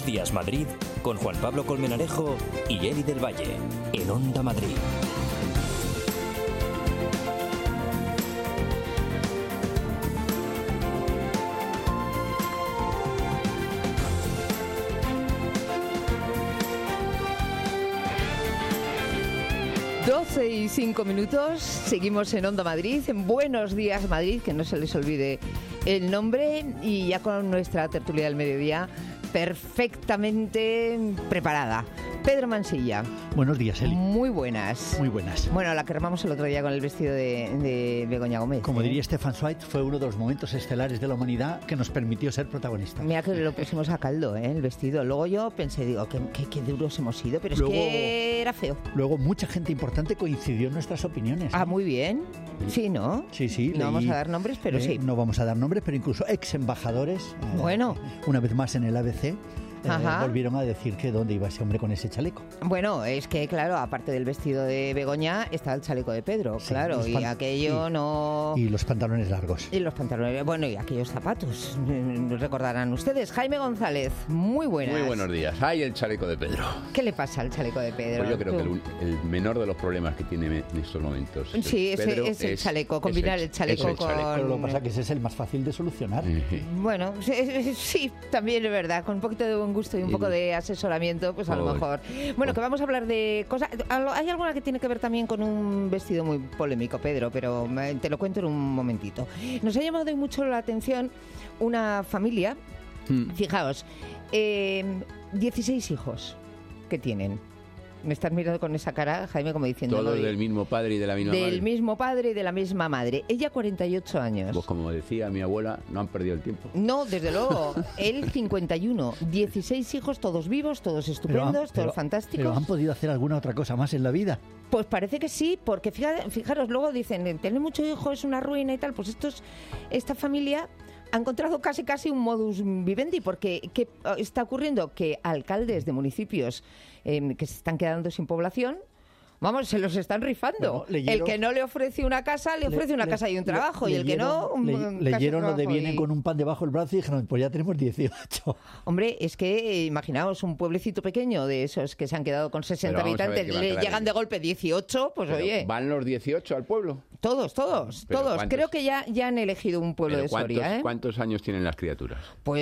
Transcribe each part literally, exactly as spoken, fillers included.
Buenos Días Madrid con Juan Pablo Colmenarejo y Eli del Valle en Onda Madrid. doce y cinco minutos, seguimos en Onda Madrid, en Buenos Días Madrid, que no se les olvide el nombre, y ya con nuestra tertulia del mediodía perfectamente preparada. Pedro Mansilla. Buenos días, Eli. Muy buenas. Muy buenas. Bueno, la que armamos el otro día con el vestido de, de Begoña Gómez. Como ¿eh? diría Stefan Zweig, fue uno de los momentos estelares de la humanidad que nos permitió ser protagonistas. Mira que lo pusimos a caldo, ¿eh? El vestido. Luego yo pensé, digo, qué, qué, qué duros hemos sido, pero Luego, es que era feo. Luego mucha gente importante coincidió en nuestras opiniones. Ah, muy bien. Sí, ¿no? Sí, sí. No leí, vamos a dar nombres, pero eh, sí. No vamos a dar nombres, pero incluso ex embajadores, eh, Bueno. una vez más en el A B C, Eh, Ajá. volvieron a decir que dónde iba ese hombre con ese chaleco. Bueno, es que, claro, aparte del vestido de Begoña, está el chaleco de Pedro, Sí, claro, los y pan- aquello sí. no... Y los pantalones largos. Y los pantalones, bueno, y aquellos zapatos, mm, recordarán ustedes. Jaime González, muy buenas. Muy buenos días. ¡Ay, el chaleco de Pedro! ¿Qué le pasa al chaleco de Pedro? Pues yo creo Tú. que el, un- el menor de los problemas que tiene en estos momentos Sí, ese Pedro es el chaleco, combinar el chaleco es el con- chaleco. Pero lo que pasa es que ese es el más fácil de solucionar. Ujú. Bueno, sí, sí, también es verdad, con un poquito de buen gusto y un Y- poco de asesoramiento, pues a lo Joder. mejor. Bueno, que vamos a hablar de cosas... Hay alguna que tiene que ver también con un vestido muy polémico, Pedro, pero eh, te lo cuento en un momentito. Nos ha llamado hoy mucho la atención una familia, Mm. fijaos, eh, dieciséis hijos que tienen. Me estás mirando con esa cara, Jaime, como diciendo... Todos ¿no? del mismo padre y de la misma Del madre. mismo padre y de la misma madre. Ella cuarenta y ocho años. Pues como decía mi abuela, no han perdido el tiempo. No, desde luego. Él cincuenta y uno. dieciséis hijos, todos vivos, todos Pero han- estupendos, pero- todos fantásticos. Pero han podido hacer alguna otra cosa más en la vida. Pues parece que sí, porque fija- fijaros, luego dicen, tener muchos hijos es una ruina y tal. Pues estos, esta familia ha encontrado casi casi un modus vivendi, porque ¿qué está ocurriendo? Que alcaldes de municipios eh, que se están quedando sin población, vamos, se los están rifando. Bueno, leyeron- el que no le ofrece una casa, le ofrece una Le- casa y un le- trabajo, y el que no, leyeron- un, le- un casa y leyeron lo de trabajo vienen y- con un pan debajo del brazo y dijeron, pues ya tenemos dieciocho. Hombre, es que eh, imaginaos un pueblecito pequeño de esos que se han quedado con sesenta Pero vamos a ver habitantes, que va a le quedar llegan en- de golpe dieciocho, pues Pero, oye, ¿van los dieciocho al pueblo? todos, todos, Pero todos. ¿cuántos? Creo que ya, ya han elegido un pueblo Pero de ¿cuántos, Soria, ¿eh? ¿Cuántos años tienen las criaturas?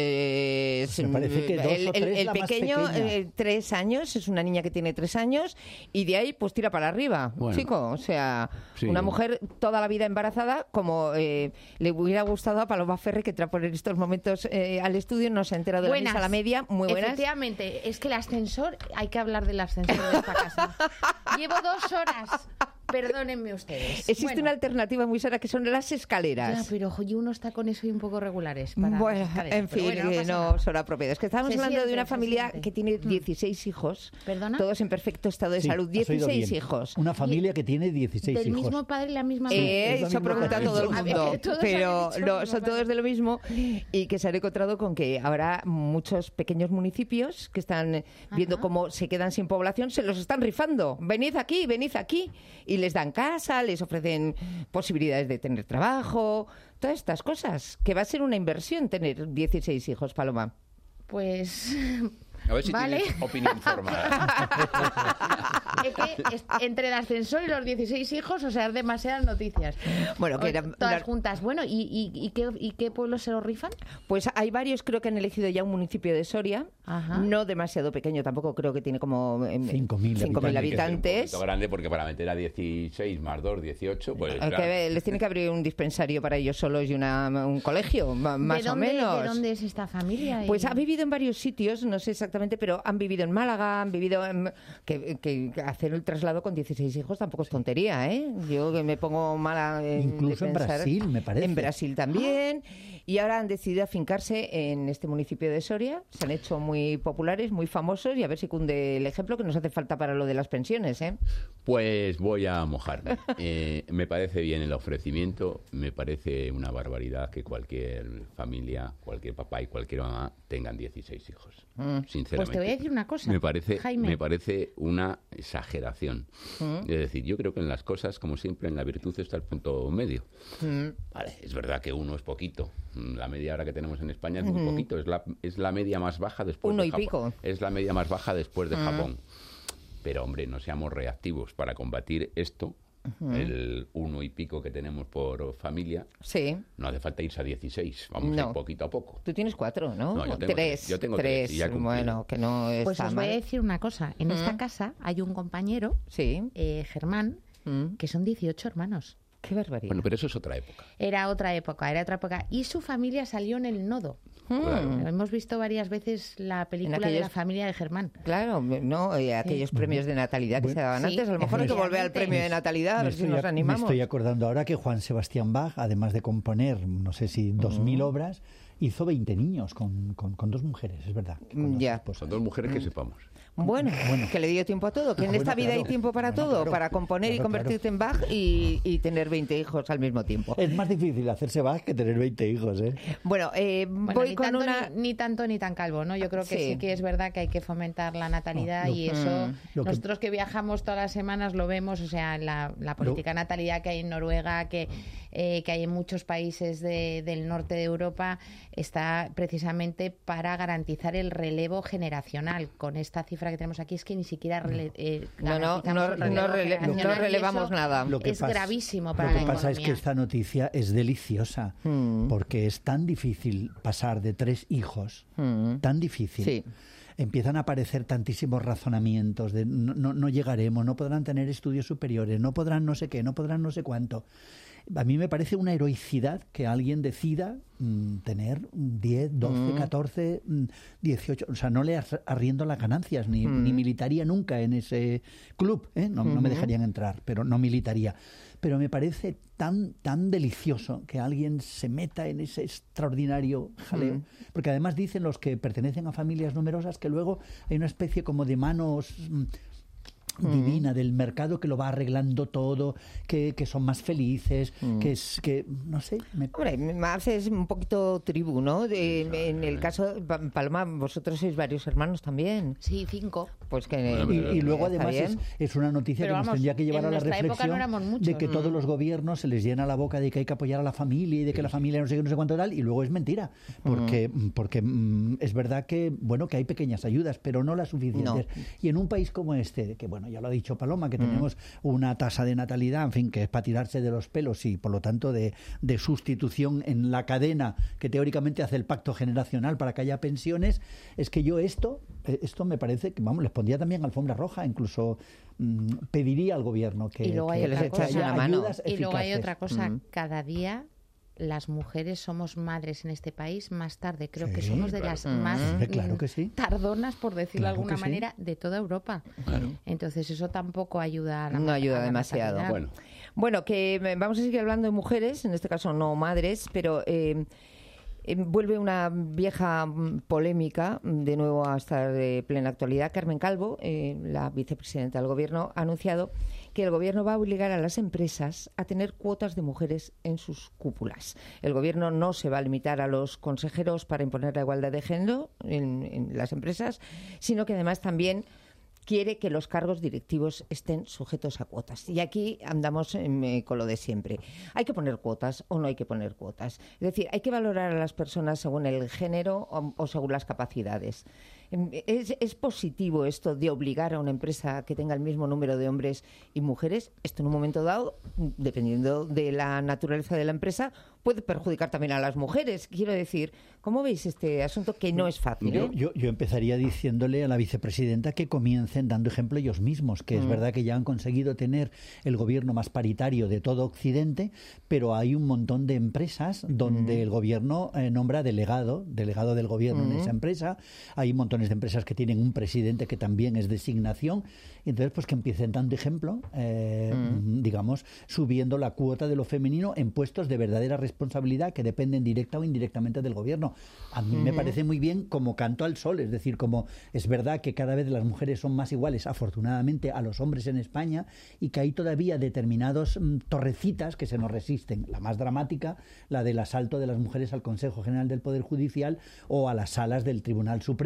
Pues Me parece que dos el, o tres el- el la más pequeño, pequeña. eh, tres años, es una niña que tiene tres años, y de ahí pues tira para arriba, Bueno. chico. O sea, Sí. una mujer toda la vida embarazada, como eh, le hubiera gustado a Paloma Ferre, que trae por estos momentos eh, al estudio, no se ha enterado de la Buenas. misa a la media. Muy buenas. Efectivamente, es que el ascensor, hay que hablar del ascensor de esta casa. Llevo dos horas, perdónenme ustedes. Existe Bueno, una alternativa muy sana que son las escaleras. Ya, pero oye, uno está con eso y un poco regulares. Para Bueno, las escaleras, en pero fin, bueno, que pasa no nada. son apropiadas. Que estábamos Se hablando de siente, una se familia siente. que tiene Mm. dieciséis hijos, ¿Perdona? todos en perfecto estado de Sí, salud. has oído dieciséis bien. hijos. Una familia que tiene dieciséis Del hijos. mismo padre y la misma Eh, madre. es lo eso mismo pregunta que todo el han dicho. mundo, A ver, todos pero han dicho no, lo mismo, son todos vale. de lo mismo, y que se han encontrado con que ahora muchos pequeños municipios que están eh, viendo Ajá. cómo se quedan sin población se los están rifando. Venid aquí, venid aquí, y les dan casa, les ofrecen posibilidades de tener trabajo, todas estas cosas, que va a ser una inversión tener dieciséis hijos, Paloma. Pues A ver si Vale. tienes opinión formada. es que es- entre el ascensor y los dieciséis hijos, o sea, demasiadas noticias. Bueno, que O- eran todas una- juntas. Bueno, ¿y, y, y qué, y qué pueblos se los rifan? Pues hay varios, creo que han elegido ya un municipio de Soria, Ajá. no demasiado pequeño, tampoco creo que tiene como em, Cinco mil cinco mil Tiene que ser un habitantes. poquito grande porque para meter a dieciséis más dos, dieciocho, pues Eh, claro. que les tiene que abrir un dispensario para ellos solos y una, un colegio, ma- más ¿De dónde, o menos. ¿De dónde es esta familia? Pues Y- ha vivido en varios sitios, no sé exactamente, pero han vivido en Málaga, han vivido en... Que, que hacer el traslado con dieciséis hijos tampoco es tontería, ¿eh? Yo que me pongo mala en, Incluso de en pensar- Brasil, me parece. En Brasil también. Y ahora han decidido afincarse en este municipio de Soria. Se han hecho muy populares, muy famosos, y a ver si cunde el ejemplo que nos hace falta para lo de las pensiones, ¿eh? Pues voy a mojarme. Eh, me parece bien el ofrecimiento, me parece una barbaridad que cualquier familia, cualquier papá y cualquier mamá tengan dieciséis hijos. Mm. Sinceramente. Pues te voy a decir una cosa, Me parece, Jaime. me parece una exageración. Mm. Es decir, yo creo que en las cosas, como siempre, en la virtud está el punto medio. Mm. Vale, es verdad que uno es poquito. La media ahora que tenemos en España es muy Mm. poquito. Es la, es la media más baja después Uno de y Japón. pico. Es la media más baja después de Mm. Japón. Pero, hombre, no seamos reactivos para combatir esto. Uh-huh. El uno y pico que tenemos por familia, sí. no hace falta irse a dieciséis, vamos no. a ir poquito a poco. Tú tienes cuatro, ¿no? No, yo tengo tres. tres. Yo tengo tres. tres y ya cumplí. Bueno, que no está Pues os mal. voy a decir una cosa. En ¿Mm? esta casa hay un compañero, sí. eh, Germán, ¿Mm? que son dieciocho hermanos. Qué barbaridad. Bueno, pero eso es otra época. Era otra época, era otra época. Y su familia salió en El Nodo. Claro. Hemos visto varias veces la película aquellos... de la familia de Germán. Claro, no, eh, aquellos sí. premios de natalidad que bueno, se daban sí, antes. A lo mejor hay que volver al premio de natalidad a ver si nos animamos. Me estoy acordando ahora que Juan Sebastián Bach, además de componer, no sé si dos mil mm. obras, hizo veinte niños con, con, con dos mujeres, es verdad. Ya. Pues son dos mujeres que mm. sepamos. Bueno, bueno, que le dio tiempo a todo, que en bueno, esta vida claro. hay tiempo para bueno, todo, claro, para componer claro, y convertirte claro. en Bach y, y tener veinte hijos al mismo tiempo. Es más difícil hacerse Bach que tener veinte hijos, ¿eh? Bueno, eh, bueno voy ni con tanto, una... Ni, ni tanto ni tan calvo, ¿no? Yo creo que sí. sí que es verdad que hay que fomentar la natalidad no, y eso, mm, nosotros que... que viajamos todas las semanas lo vemos, o sea, la, la política de lo... natalidad que hay en Noruega, que, eh, que hay en muchos países de, del norte de Europa, está precisamente para garantizar el relevo generacional. Con esta cifra que tenemos aquí es que ni siquiera rele, eh, no, no, no, no, rele, no relevamos nada. Lo que es pasa, gravísimo para la economía. Lo que pasa es que esta noticia es deliciosa mm. porque es tan difícil pasar de tres hijos, mm. tan difícil. Sí. Empiezan a aparecer tantísimos razonamientos de no, no, no llegaremos, no podrán tener estudios superiores, no podrán no sé qué, no podrán no sé cuánto. A mí me parece una heroicidad que alguien decida mmm, tener diez, doce, mm. catorce, dieciocho... O sea, no le arriendo las ganancias, ni, mm. ni militaría nunca en ese club. ¿eh? No, mm-hmm. no me dejarían entrar, pero no militaría. Pero me parece tan, tan delicioso que alguien se meta en ese extraordinario jaleo. Mm. Porque además dicen los que pertenecen a familias numerosas que luego hay una especie como de manos... Mm, divina del mercado que lo va arreglando todo, que, que son más felices, mm. que es que, no sé... Me... Hombre, me haces un poquito tribu, ¿no? De, sí, en el caso, Paloma, vosotros sois varios hermanos también. Sí, cinco. Pues que... Y, y luego además es, es una noticia Pero que vamos, nos tendría que llevar a la reflexión no muchos, de que ¿no? todos los gobiernos se les llena la boca de que hay que apoyar a la familia y de que la familia no sé qué, no sé cuánto tal, y luego es mentira. Porque, mm. porque mm, es verdad que, bueno, que hay pequeñas ayudas, pero no las suficientes. No. Y en un país como este, que bueno, ya lo ha dicho Paloma, que tenemos mm. una tasa de natalidad, en fin, que es para tirarse de los pelos y, por lo tanto, de, de sustitución en la cadena que teóricamente hace el pacto generacional para que haya pensiones, es que yo esto, esto me parece que, vamos, les pondría también alfombra roja, incluso mmm, pediría al gobierno que, y luego que hay les echase una mano. Y luego hay otra cosa, mm. cada día... las mujeres somos madres en este país más tarde. Creo sí, que somos de claro. las más mm, claro que sí. tardonas, por decirlo claro de alguna sí. manera, de toda Europa. Claro. Entonces eso tampoco ayuda a la No ayuda a la demasiado. natalidad. Bueno. bueno, que vamos a seguir hablando de mujeres, en este caso no madres, pero... Eh, Eh, vuelve una vieja polémica, de nuevo a estar de plena actualidad. Carmen Calvo, eh, la vicepresidenta del Gobierno, ha anunciado que el Gobierno va a obligar a las empresas a tener cuotas de mujeres en sus cúpulas. El Gobierno no se va a limitar a los consejeros para imponer la igualdad de género en, en las empresas, sino que además también quiere que los cargos directivos estén sujetos a cuotas. Y aquí andamos eh, con lo de siempre. ¿Hay que poner cuotas o no hay que poner cuotas? Es decir, ¿hay que valorar a las personas según el género o, o según las capacidades? ¿Es, ¿Es positivo esto de obligar a una empresa que tenga el mismo número de hombres y mujeres? Esto en un momento dado, dependiendo de la naturaleza de la empresa, puede perjudicar también a las mujeres. Quiero decir, ¿cómo veis este asunto que no es fácil? Yo, ¿eh? yo, yo empezaría diciéndole a la vicepresidenta que comiencen dando ejemplo ellos mismos, que mm. es verdad que ya han conseguido tener el gobierno más paritario de todo Occidente, pero hay un montón de empresas donde mm. el gobierno eh, nombra delegado, delegado del gobierno mm. en esa empresa. Hay montones de empresas que tienen un presidente que también es designación, y entonces pues que empiecen dando ejemplo, eh, mm. digamos, subiendo la cuota de lo femenino en puestos de verdadera responsabilidad que dependen directa o indirectamente del gobierno. A mí mm. me parece muy bien como canto al sol, es decir, como es verdad que cada vez las mujeres son más iguales, afortunadamente, a los hombres en España, y que hay todavía determinados mm, torrecitas que se nos resisten. La más dramática, la del asalto de las mujeres al Consejo General del Poder Judicial o a las salas del Tribunal Supremo.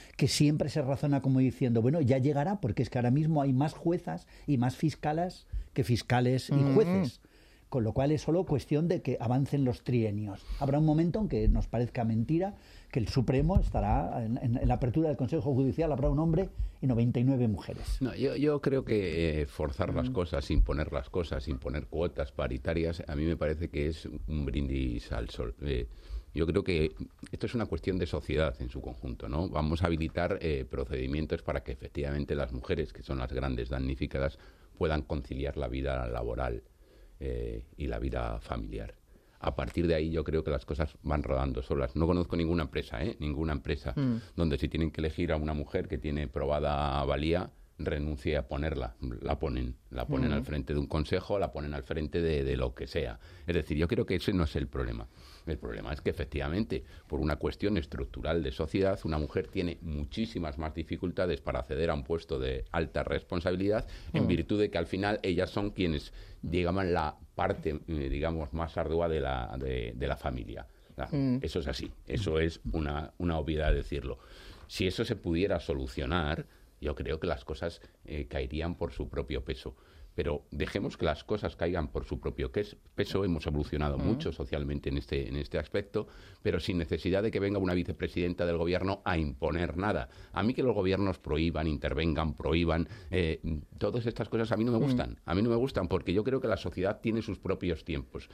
que siempre se razona como diciendo, bueno, ya llegará, porque es que ahora mismo hay más juezas y más fiscalas que fiscales y jueces. Mm. Con lo cual es solo cuestión de que avancen los trienios. Habrá un momento, aunque nos parezca mentira, que el Supremo estará en, en, en la apertura del Consejo Judicial, habrá un hombre y noventa y nueve mujeres. No, yo, yo creo que eh, forzar mm. las cosas, imponer las cosas, imponer cuotas paritarias, a mí me parece que es un brindis al sol. Eh, Yo creo que esto es una cuestión de sociedad en su conjunto, ¿no? Vamos a habilitar eh, procedimientos para que efectivamente las mujeres, que son las grandes damnificadas, puedan conciliar la vida laboral eh, y la vida familiar. A partir de ahí yo creo que las cosas van rodando solas. No conozco ninguna empresa, ¿eh? Ninguna empresa mm. donde si tienen que elegir a una mujer que tiene probada valía, renuncie a ponerla, la ponen, la ponen mm. al frente de un consejo, la ponen al frente de, de lo que sea. Es decir, yo creo que ese no es el problema. El problema es que efectivamente, por una cuestión estructural de sociedad, una mujer tiene muchísimas más dificultades para acceder a un puesto de alta responsabilidad mm. en virtud de que al final ellas son quienes, digamos, la parte, eh, digamos, más ardua de la, de, de la familia. Mm. Eso es así, eso es una, una obviedad decirlo. Si eso se pudiera solucionar, yo creo que las cosas eh, caerían por su propio peso. Pero dejemos que las cosas caigan por su propio peso. Hemos evolucionado mm. mucho socialmente en este, en este aspecto, pero sin necesidad de que venga una vicepresidenta del gobierno a imponer nada. A mí que los gobiernos prohíban, intervengan, prohíban, eh, todas estas cosas a mí no me gustan. Mm. A mí no me gustan porque yo creo que la sociedad tiene sus propios tiempos.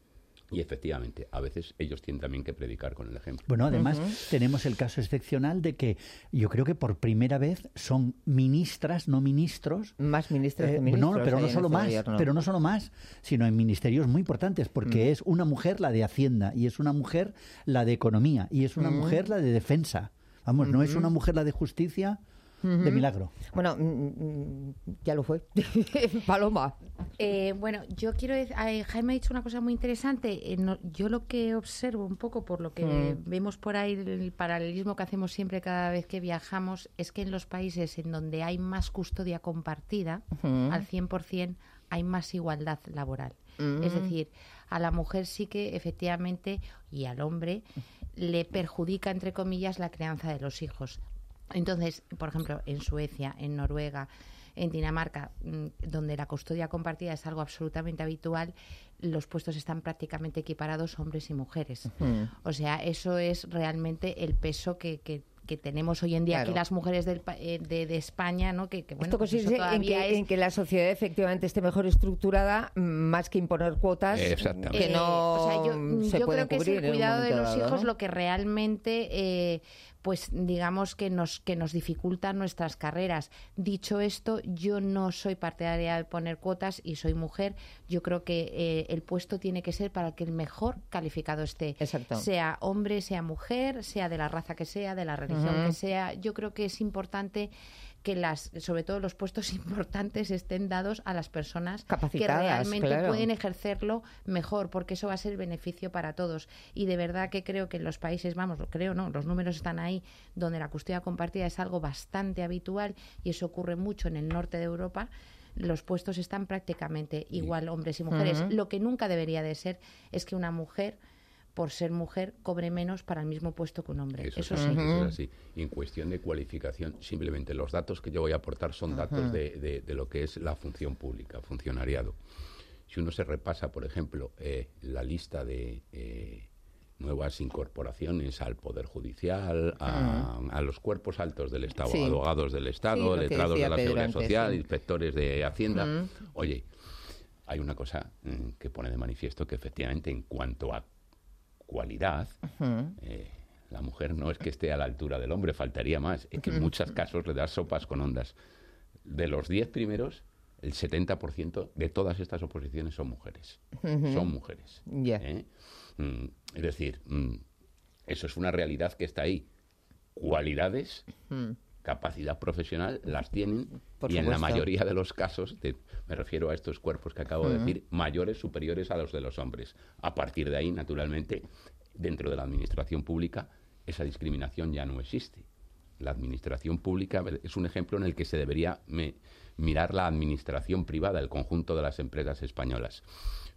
Y efectivamente, a veces ellos tienen también que predicar con el ejemplo. Bueno, además uh-huh. tenemos el caso excepcional de que yo creo que por primera vez son ministras, no ministros. Más ministras eh, que ministros. No, pero no solo más, gobierno. pero no solo más, sino en ministerios muy importantes, porque uh-huh. es una mujer la de Hacienda, y es una mujer la de Economía, y es una uh-huh. mujer la de Defensa. Vamos, uh-huh. no es una mujer la de Justicia. Uh-huh. De milagro. Bueno, mm, ya lo fue. Paloma. Eh, bueno, yo quiero decir, eh, Jaime ha dicho una cosa muy interesante. Eh, no, yo lo que observo un poco por lo que mm. vemos por ahí, el paralelismo que hacemos siempre cada vez que viajamos, es que en los países en donde hay más custodia compartida, uh-huh. al cien por ciento, hay más igualdad laboral. Uh-huh. Es decir, a la mujer sí que efectivamente, y al hombre, le perjudica, entre comillas, la crianza de los hijos. Entonces, por ejemplo, en Suecia, en Noruega, en Dinamarca, donde la custodia compartida es algo absolutamente habitual, los puestos están prácticamente equiparados hombres y mujeres. Uh-huh. O sea, eso es realmente el peso que, que, que tenemos hoy en día, claro, aquí las mujeres del, de, de España, ¿no? Que, que bueno, esto pues consiste eso en, que, es... en que la sociedad efectivamente esté mejor estructurada, más que imponer cuotas que no eh, o sea, yo, se yo pueden creo cubrir que es el cuidado de los dado, hijos ¿no? lo que realmente... Eh, pues digamos que nos que nos dificulta nuestras carreras. Dicho esto, yo no soy partidaria de poner cuotas y soy mujer. Yo creo que eh, el puesto tiene que ser para que el mejor calificado esté. Exacto. Sea hombre, sea mujer, sea de la raza que sea, de la religión uh-huh. que sea. Yo creo que es importante que las, sobre todo los puestos importantes estén dados a las personas capacitadas, que realmente claro. pueden ejercerlo mejor, porque eso va a ser beneficio para todos. Y de verdad que creo que en los países, vamos, lo creo, ¿no? Los números están ahí, donde la custodia compartida es algo bastante habitual, y eso ocurre mucho en el norte de Europa. Los puestos están prácticamente igual, hombres y mujeres. Uh-huh. Lo que nunca debería de ser es que una mujer, por ser mujer, cobre menos para el mismo puesto que un hombre. Eso, eso es, sí. Uh-huh. Eso es así. Y en cuestión de cualificación, simplemente los datos que yo voy a aportar son uh-huh. datos de, de, de lo que es la función pública, funcionariado. Si uno se repasa, por ejemplo, eh, la lista de eh, nuevas incorporaciones al Poder Judicial, a, uh-huh. a los cuerpos altos del Estado, sí. abogados del Estado, sí, letrados de la Pedro Seguridad antes, Social, sí. inspectores de Hacienda. Uh-huh. Oye, hay una cosa mm, que pone de manifiesto que efectivamente en cuanto a cualidad, uh-huh. eh, la mujer no es que esté a la altura del hombre, faltaría más, es que en muchos casos le das sopas con ondas. De los diez primeros, el setenta por ciento de todas estas oposiciones son mujeres, uh-huh. son mujeres. Yeah. ¿eh? Mm, es decir, mm, eso es una realidad que está ahí. Cualidades, uh-huh. capacidad profesional, las tienen. Por y supuesto. En la mayoría de los casos, de, me refiero a estos cuerpos que acabo uh-huh. de decir, mayores, superiores a los de los hombres. A partir de ahí, naturalmente, dentro de la administración pública, esa discriminación ya no existe. La administración pública es un ejemplo en el que se debería me, mirar la administración privada, el conjunto de las empresas españolas.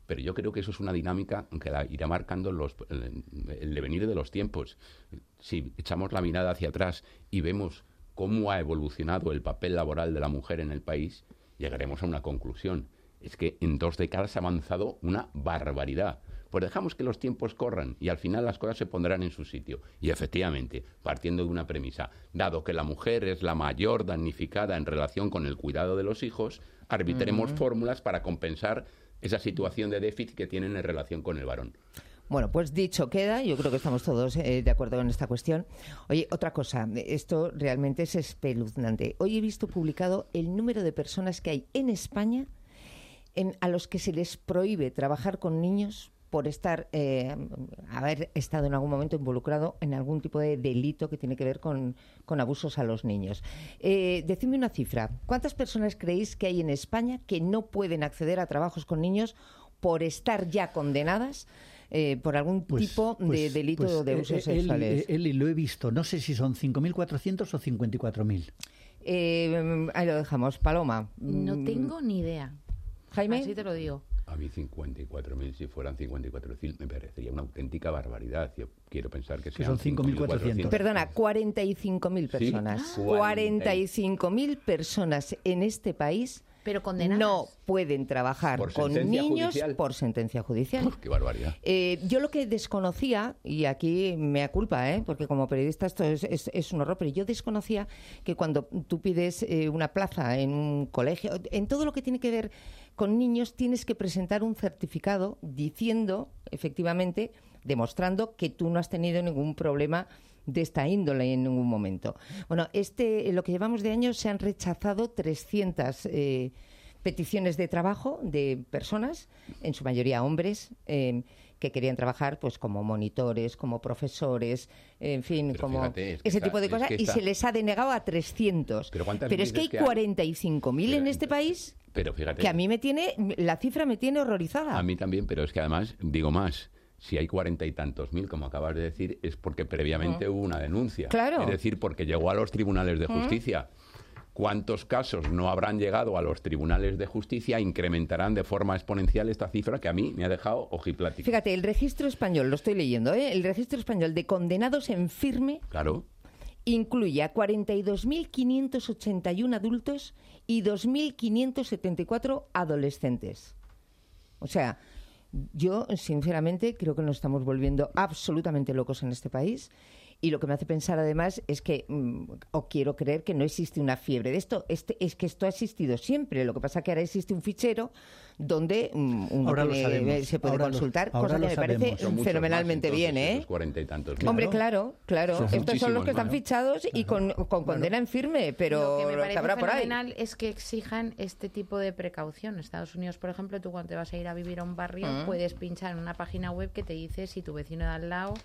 pero yo creo que eso es una dinámica que la irá marcando los, el, el devenir de los tiempos. Si echamos la mirada hacia atrás y vemos cómo ha evolucionado el papel laboral de la mujer en el país, llegaremos a una conclusión. Es que en dos décadas ha avanzado una barbaridad. Pues dejamos que los tiempos corran y al final las cosas se pondrán en su sitio. Y efectivamente, partiendo de una premisa, dado que la mujer es la mayor damnificada en relación con el cuidado de los hijos, arbitremos uh-huh. fórmulas para compensar esa situación de déficit que tienen en relación con el varón. Bueno, pues dicho queda, yo creo que estamos todos eh, de acuerdo en esta cuestión. Oye, otra cosa, esto realmente es espeluznante. Hoy he visto publicado el número de personas que hay en España en, a los que se les prohíbe trabajar con niños por estar, eh, haber estado en algún momento involucrado en algún tipo de delito que tiene que ver con, con abusos a los niños. Eh, decidme una cifra. ¿Cuántas personas creéis que hay en España que no pueden acceder a trabajos con niños por estar ya condenadas eh, por algún pues, tipo pues, de delito pues, de abusos eh, sexuales? Él, él, lo he visto. No sé si son cinco mil cuatrocientos o cincuenta y cuatro mil. Eh, ahí lo dejamos. Paloma. No tengo ni idea. Jaime. Así te lo digo. A mí cincuenta y cuatro mil, si fueran cincuenta y cuatro mil, me parecería una auténtica barbaridad. Yo quiero pensar que, que son cinco mil cuatrocientos. Perdona, cuarenta y cinco mil personas. ¿Sí? cuarenta y cinco mil personas en este país pero condenadas. No pueden trabajar con niños judicial. por sentencia judicial. ¡Qué barbaridad! Eh, yo lo que desconocía, y aquí me aculpa, ¿eh? porque como periodista esto es, es, es un horror, pero yo desconocía que cuando tú pides eh, una plaza en un colegio, en todo lo que tiene que ver con niños, tienes que presentar un certificado diciendo, efectivamente, demostrando que tú no has tenido ningún problema de esta índole en ningún momento. Bueno, este, lo que llevamos de año se han rechazado trescientas eh, peticiones de trabajo de personas, en su mayoría hombres, eh, que querían trabajar pues como monitores, como profesores, en fin, pero como fíjate, es que ese está, tipo de cosas, es que y se les ha denegado a trescientos. Pero, pero es que hay cuarenta y cinco mil en este país, pero fíjate, que a mí me tiene, la cifra me tiene horrorizada. A mí también, pero es que además, digo más, si hay cuarenta y tantos mil, como acabas de decir, es porque previamente uh-huh. hubo una denuncia. Claro. Es decir, porque llegó a los tribunales de justicia. Uh-huh. ¿Cuántos casos no habrán llegado a los tribunales de justicia? Incrementarán de forma exponencial esta cifra que a mí me ha dejado ojiplático. Fíjate, el registro español, lo estoy leyendo, ¿eh? El registro español de condenados en firme claro. incluye a cuarenta y dos mil quinientos ochenta y uno adultos y dos mil quinientos setenta y cuatro adolescentes. O sea, yo, sinceramente, creo que nos estamos volviendo absolutamente locos en este país. Y lo que me hace pensar, además, es que, mmm, o quiero creer que no existe una fiebre de esto. Este, es que esto ha existido siempre. Lo que pasa es que ahora existe un fichero donde mmm, uno tiene, se puede ahora consultar, lo, cosa que me sabemos. parece Son fenomenalmente más, entonces, bien, ¿eh? cuarenta y tantos. Claro. Hombre, claro, claro. Son Estos son los que están más, ¿no? fichados claro. y con, con condena en firme, pero lo que me parece habrá por ahí. fenomenal es que exijan este tipo de precaución. En Estados Unidos, por ejemplo, tú cuando te vas a ir a vivir a un barrio, uh-huh. puedes pinchar en una página web que te dice si tu vecino de al lado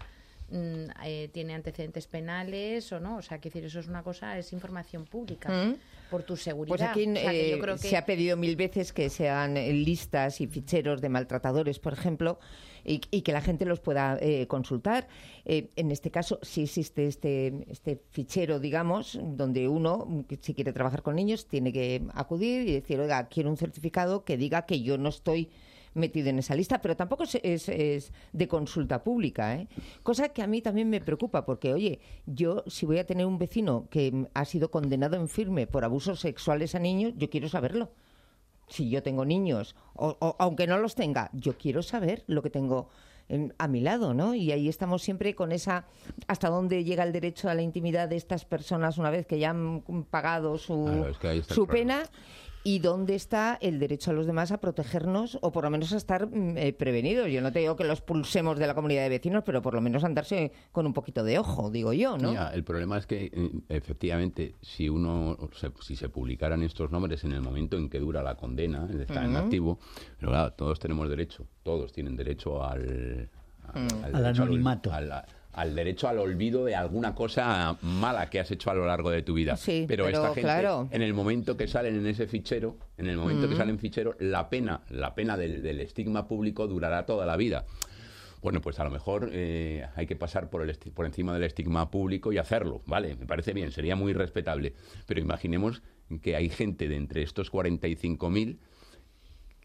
Eh, tiene antecedentes penales o no, o sea, que decir, eso es una cosa, es información pública ¿Mm? por tu seguridad. Pues aquí o sea, eh, yo creo que... se ha pedido mil veces que sean listas y ficheros de maltratadores, por ejemplo, y, y que la gente los pueda eh, consultar. Eh, en este caso, sí existe este, este fichero, digamos, donde uno, si quiere trabajar con niños, tiene que acudir y decir, oiga, quiero un certificado que diga que yo no estoy metido en esa lista, pero tampoco es, es, es de consulta pública, ¿eh? Cosa que a mí también me preocupa, porque, oye, yo si voy a tener un vecino que ha sido condenado en firme por abusos sexuales a niños, yo quiero saberlo. Si yo tengo niños, o, o aunque no los tenga, yo quiero saber lo que tengo en, a mi lado, ¿no? Y ahí estamos siempre con esa, hasta dónde llega el derecho a la intimidad de estas personas una vez que ya han pagado su, claro, es que su pena. ¿Y dónde está el derecho a los demás a protegernos o por lo menos a estar eh, prevenidos? Yo no te digo que los pulsemos de la comunidad de vecinos, pero por lo menos andarse con un poquito de ojo, digo yo, ¿no? Mira, el problema es que, eh, efectivamente, si uno se, si se publicaran estos nombres en el momento en que dura la condena, está uh-huh. en activo, pero claro, todos tenemos derecho, todos tienen derecho al... al, uh-huh. al, al anonimato. Al, al, al derecho al olvido de alguna cosa mala que has hecho a lo largo de tu vida. Sí, pero, pero esta gente, claro. en el momento que salen en ese fichero, en el momento mm. que salen fichero, la pena, la pena del, del estigma público durará toda la vida. Bueno, pues a lo mejor eh, hay que pasar por, el esti- por encima del estigma público y hacerlo, ¿vale? Me parece bien, sería muy respetable. Pero imaginemos que hay gente de entre estos cuarenta y cinco mil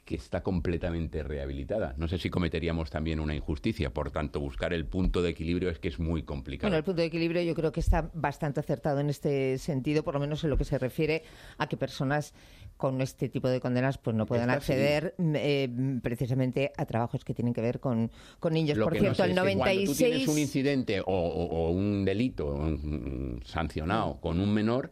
que está completamente rehabilitada. No sé si cometeríamos también una injusticia, por tanto, buscar el punto de equilibrio es que es muy complicado. Bueno, el punto de equilibrio yo creo que está bastante acertado en este sentido, por lo menos en lo que se refiere a que personas con este tipo de condenas pues no puedan Está acceder eh, precisamente a trabajos que tienen que ver con, con niños. Lo por que cierto, no sé el es que noventa y seis... cuando tú tienes un incidente o, o, o un delito un, sancionado con un menor,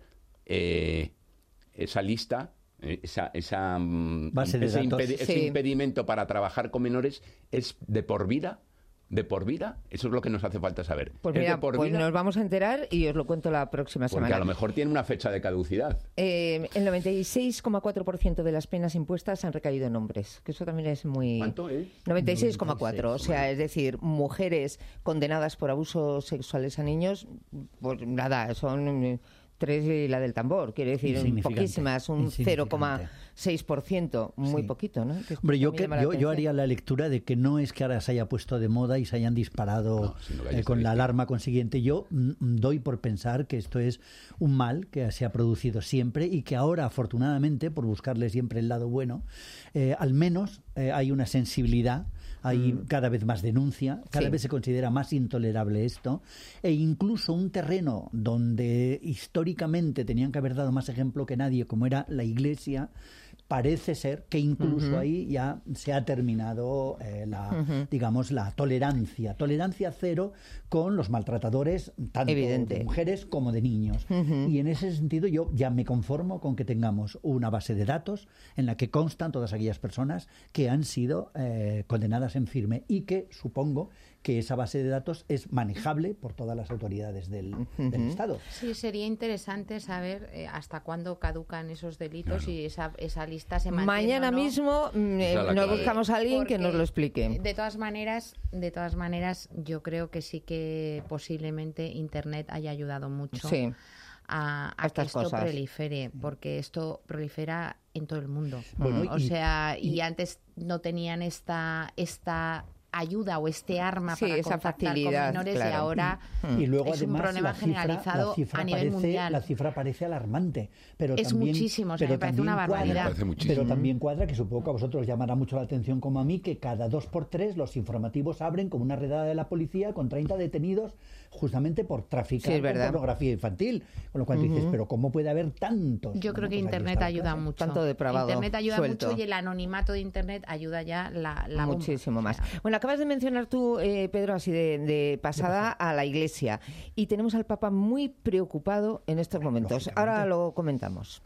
eh, esa lista... Esa, esa, Base de ese, datos. impedi- ese Sí. impedimento para trabajar con menores es de por vida, de por vida. Eso es lo que nos hace falta saber. Pues ¿Es mira, de por pues vida? nos vamos a enterar y os lo cuento la próxima Porque semana. a lo mejor tiene una fecha de caducidad. Eh, el noventa y seis coma cuatro por ciento de las penas impuestas han recaído en hombres, que eso también es muy... ¿Cuánto es? noventa y seis coma cuatro, o sea, es decir, mujeres condenadas por abusos sexuales a niños, pues nada, son eh, tres y la del tambor, quiere decir, Insignificante, poquísimas, un cero coma seis por ciento, muy Sí. poquito, ¿no? Que Hombre, yo, también que, llama la yo, yo atención. haría la lectura de que no es que ahora se haya puesto de moda y se hayan disparado No, sino que hay eh, con la estadística. alarma consiguiente. Yo mm, doy por pensar que esto es un mal que se ha producido siempre y que ahora, afortunadamente, por buscarle siempre el lado bueno, eh, al menos eh, hay una sensibilidad, hay Mm. cada vez más denuncia, cada Sí. vez se considera más intolerable esto, e incluso un terreno donde históricamente tenían que haber dado más ejemplo que nadie, como era la Iglesia, parece ser que incluso Ujú. ahí ya se ha terminado eh, la, Ujú. digamos, la tolerancia, tolerancia cero con los maltratadores, tanto Evidente. de mujeres como de niños. Ujú. Y en ese sentido yo ya me conformo con que tengamos una base de datos en la que constan todas aquellas personas que han sido eh, condenadas en firme y que supongo que esa base de datos es manejable por todas las autoridades del, del Ujú. Estado. Sí, sería interesante saber eh, hasta cuándo caducan esos delitos Claro. y esa, esa lista se mantiene Mañana o no. mismo mm, Esa es la nos clave. buscamos a alguien que Porque, nos lo explique. De todas maneras, de todas maneras, yo creo que sí que posiblemente Internet haya ayudado mucho Sí. a, a A estas que esto cosas. prolifere, porque esto prolifera en todo el mundo. Bueno, o y- sea, y, y- antes no tenían esta esta ayuda o este arma Sí, para esa contactar facilidad, con menores y claro. ahora Y luego es un además problema la cifra, generalizado la cifra a nivel parece, mundial. La cifra parece alarmante, pero Es también, muchísimo, o sea, pero me parece también una barbaridad. cuadra- Me parece muchísimo. Pero también cuadra que supongo que a vosotros llamará mucho la atención como a mí que cada dos por tres los informativos abren como una redada de la policía con treinta detenidos justamente por traficar Sí, es con verdad. pornografía infantil. Con lo cual tú dices, pero ¿cómo puede haber tantos? Yo creo Bueno, que pues aquí Internet está la ayuda clave. mucho. Tanto depravado Internet ayuda suelto. mucho y el anonimato de Internet ayuda ya la, la bomba. Muchísimo O más. sea, Bueno, acabas de mencionar tú, eh, Pedro, así de, de pasada a la Iglesia. Y tenemos al Papa muy preocupado en estos momentos. lógicamente. Ahora lo comentamos.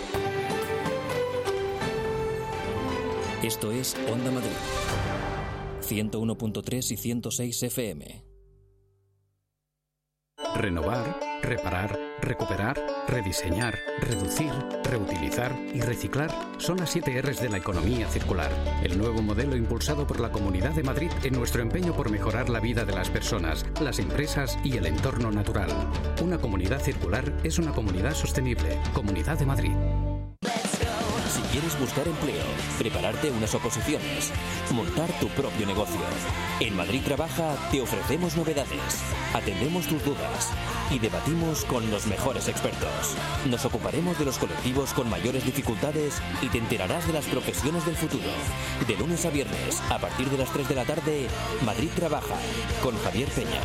Esto es Onda Madrid. ciento uno punto tres y ciento seis F M. Renovar, reparar, recuperar, rediseñar, reducir, reutilizar y reciclar son las siete R's de la economía circular, el nuevo modelo impulsado por la Comunidad de Madrid en nuestro empeño por mejorar la vida de las personas, las empresas y el entorno natural. Una comunidad circular es una comunidad sostenible. Comunidad de Madrid. Si quieres buscar empleo, prepararte unas oposiciones, montar tu propio negocio. En Madrid Trabaja te ofrecemos novedades, atendemos tus dudas y debatimos con los mejores expertos. Nos ocuparemos de los colectivos con mayores dificultades y te enterarás de las profesiones del futuro. De lunes a viernes, a partir de las tres de la tarde, Madrid Trabaja, con Javier Peña.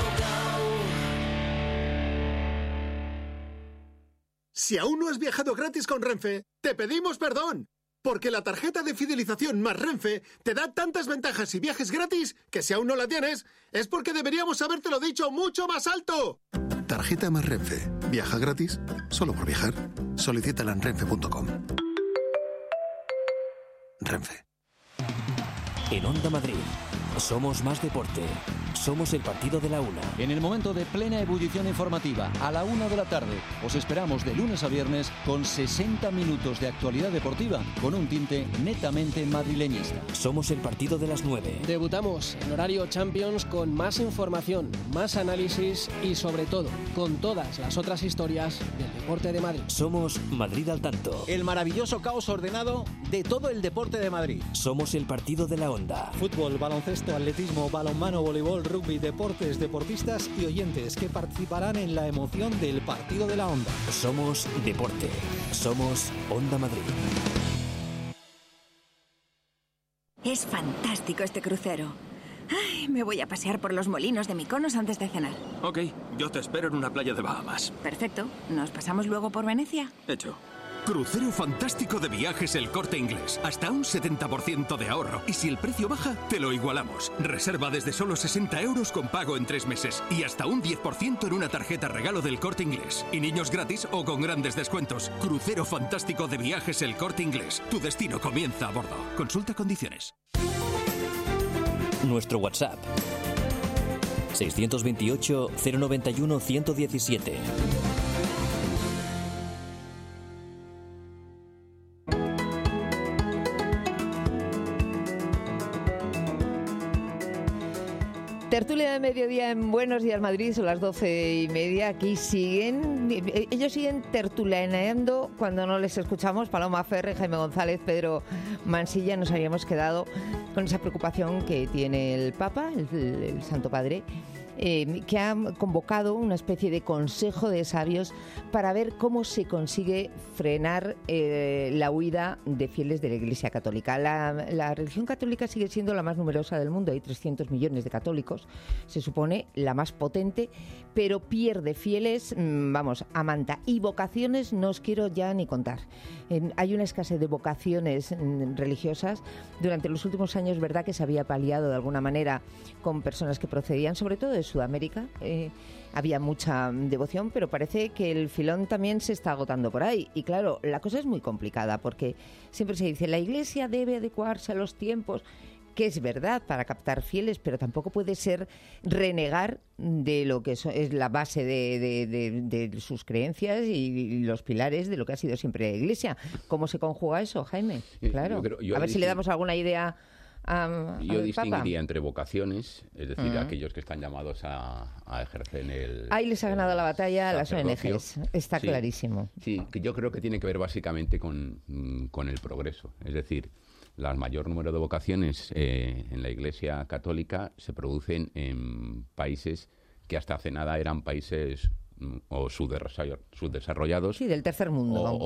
Si aún no has viajado gratis con Renfe, te pedimos perdón. Porque la tarjeta de fidelización más Renfe te da tantas ventajas y viajes gratis que si aún no la tienes, es porque deberíamos habértelo dicho mucho más alto. Tarjeta más Renfe. Viaja gratis solo por viajar. Solicítala en renfe punto com. Renfe. En Onda Madrid, somos más deporte. Somos el partido de la una. En el momento de plena ebullición informativa, a la una de la tarde, os esperamos de lunes a viernes con sesenta minutos de actualidad deportiva con un tinte netamente madrileñista. Somos el partido de las nueve. Debutamos en horario Champions con más información, más análisis y sobre todo con todas las otras historias del deporte de Madrid. Somos Madrid al tanto. El maravilloso caos ordenado de todo el deporte de Madrid. Somos el partido de la onda. Fútbol, baloncesto, atletismo, balonmano, voleibol, rugby, deportes, deportistas y oyentes que participarán en la emoción del partido de la onda. Somos deporte. Somos Onda Madrid. Es fantástico este crucero. Ay, me voy a pasear por los molinos de Mykonos antes de cenar. Ok, yo te espero en una playa de Bahamas. Perfecto. ¿Nos pasamos luego por Venecia? Hecho. Crucero fantástico de Viajes El Corte Inglés. Hasta un setenta por ciento de ahorro. Y si el precio baja, te lo igualamos. Reserva desde solo sesenta euros con pago en tres meses. Y hasta un diez por ciento en una tarjeta regalo del Corte Inglés. Y niños gratis o con grandes descuentos. Crucero fantástico de Viajes El Corte Inglés. Tu destino comienza a bordo. Consulta condiciones. Nuestro WhatsApp seiscientos veintiocho, cero noventa y uno, ciento diecisiete. Tertulia de mediodía en Buenos Días Madrid, son las doce y media. Aquí siguen, ellos siguen tertulianeando cuando no les escuchamos. Paloma Ferre, Jaime González, Pedro Mansilla. Nos habíamos quedado con esa preocupación que tiene el Papa, el, el Santo Padre, eh, que ha convocado una especie de consejo de sabios para ver cómo se consigue frenar eh, la huida de fieles de la Iglesia Católica. La, la religión católica sigue siendo la más numerosa del mundo, hay trescientos millones de católicos, se supone la más potente, pero pierde fieles, vamos, a manta. Y vocaciones no os quiero ya ni contar. Eh, hay una escasez de vocaciones religiosas. Durante los últimos años, verdad que se había paliado de alguna manera con personas que procedían sobre todo de Sudamérica. Eh, había mucha devoción, pero parece que el filón también se está agotando por ahí. Y claro, la cosa es muy complicada porque siempre se dice la Iglesia debe adecuarse a los tiempos, que es verdad para captar fieles, pero tampoco puede ser renegar de lo que es la base de, de, de, de sus creencias y los pilares de lo que ha sido siempre la Iglesia. ¿Cómo se conjuga eso, Jaime? Claro. Yo creo, yo a ver si le damos alguna idea. Um, Yo distinguiría entre vocaciones, es decir, uh-huh. aquellos que están llamados a, a ejercer el... Ahí les ha ganado la batalla a las O N Ges, está sí, clarísimo. Sí, que yo creo que tiene que ver básicamente con, con el progreso. Es decir, el mayor número de vocaciones eh, en la Iglesia Católica se producen en países que hasta hace nada eran países o subdesarrollados. Sí, del tercer mundo. O,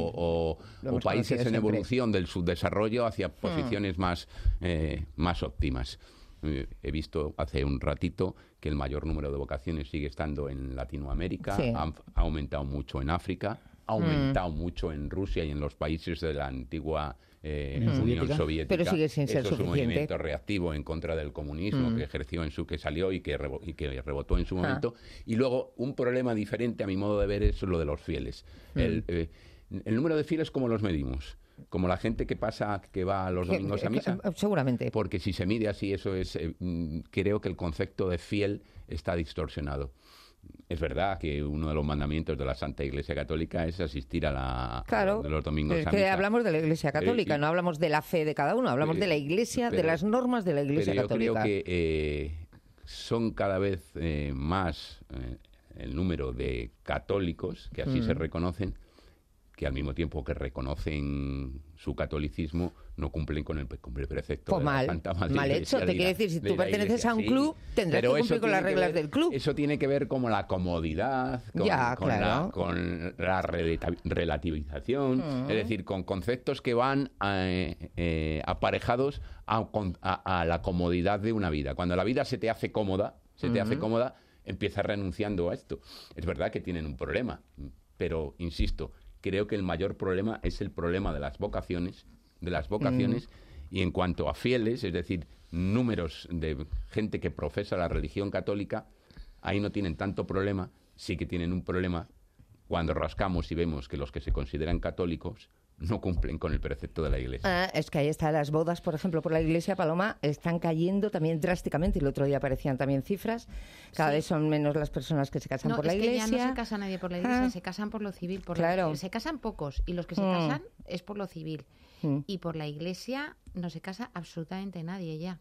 o, o, o países en evolución del subdesarrollo hacia posiciones hmm. más, eh, más óptimas. Eh, he visto hace un ratito que el mayor número de vocaciones sigue estando en Latinoamérica, sí. ha, ha aumentado mucho en África, ha aumentado hmm. mucho en Rusia y en los países de la antigua eh, mm. Unión Soviética. Pero sigue sin ser Eso suficiente. Es un movimiento reactivo en contra del comunismo mm. que ejerció en su, que salió y que, rebo, y que rebotó en su momento. Ah. Y luego un problema diferente a mi modo de ver es lo de los fieles. Mm. El, eh, el número de fieles, ¿cómo los medimos? Como la gente que pasa, que va los domingos a misa. Seguramente. Porque si se mide así, eso es, eh, creo que el concepto de fiel está distorsionado. Es verdad que uno de los mandamientos de la Santa Iglesia Católica es asistir a la claro, a los domingos es a que misa. Hablamos de la Iglesia Católica, eh, y, no hablamos de la fe de cada uno, hablamos pero, de la Iglesia, pero, de las normas de la Iglesia pero yo Católica. Creo que eh, son cada vez eh, más eh, el número de católicos que así mm. se reconocen, que al mismo tiempo que reconocen su catolicismo, no cumplen con el, con el precepto pues de mal, la Santa Madre mal hecho, te quiere decir, si tú perteneces Iglesia, a un sí, club, tendrás que cumplir con las reglas ver, del club. Eso tiene que ver con la comodidad, con, ya, con, claro. la, con la relativización, mm. es decir, con conceptos que van eh, eh, aparejados a, a, a la comodidad de una vida. Cuando la vida se te hace cómoda, se te mm. hace cómoda, empiezas renunciando a esto. Es verdad que tienen un problema, pero, insisto, creo que el mayor problema es el problema de las vocaciones, de las vocaciones, mm. y en cuanto a fieles, es decir, números de gente que profesa la religión católica, ahí no tienen tanto problema, sí que tienen un problema cuando rascamos y vemos que los que se consideran católicos no cumplen con el precepto de la Iglesia. Ah, es que ahí están las bodas, por ejemplo, por la Iglesia, Paloma, están cayendo también drásticamente. El otro día aparecían también cifras. Cada sí. vez son menos las personas que se casan no, por la Iglesia. No, es que ya no se casa nadie por la Iglesia, ah. se casan por lo civil. Por claro. la... Se casan pocos y los que se mm. casan es por lo civil. Mm. Y por la Iglesia no se casa absolutamente nadie ya.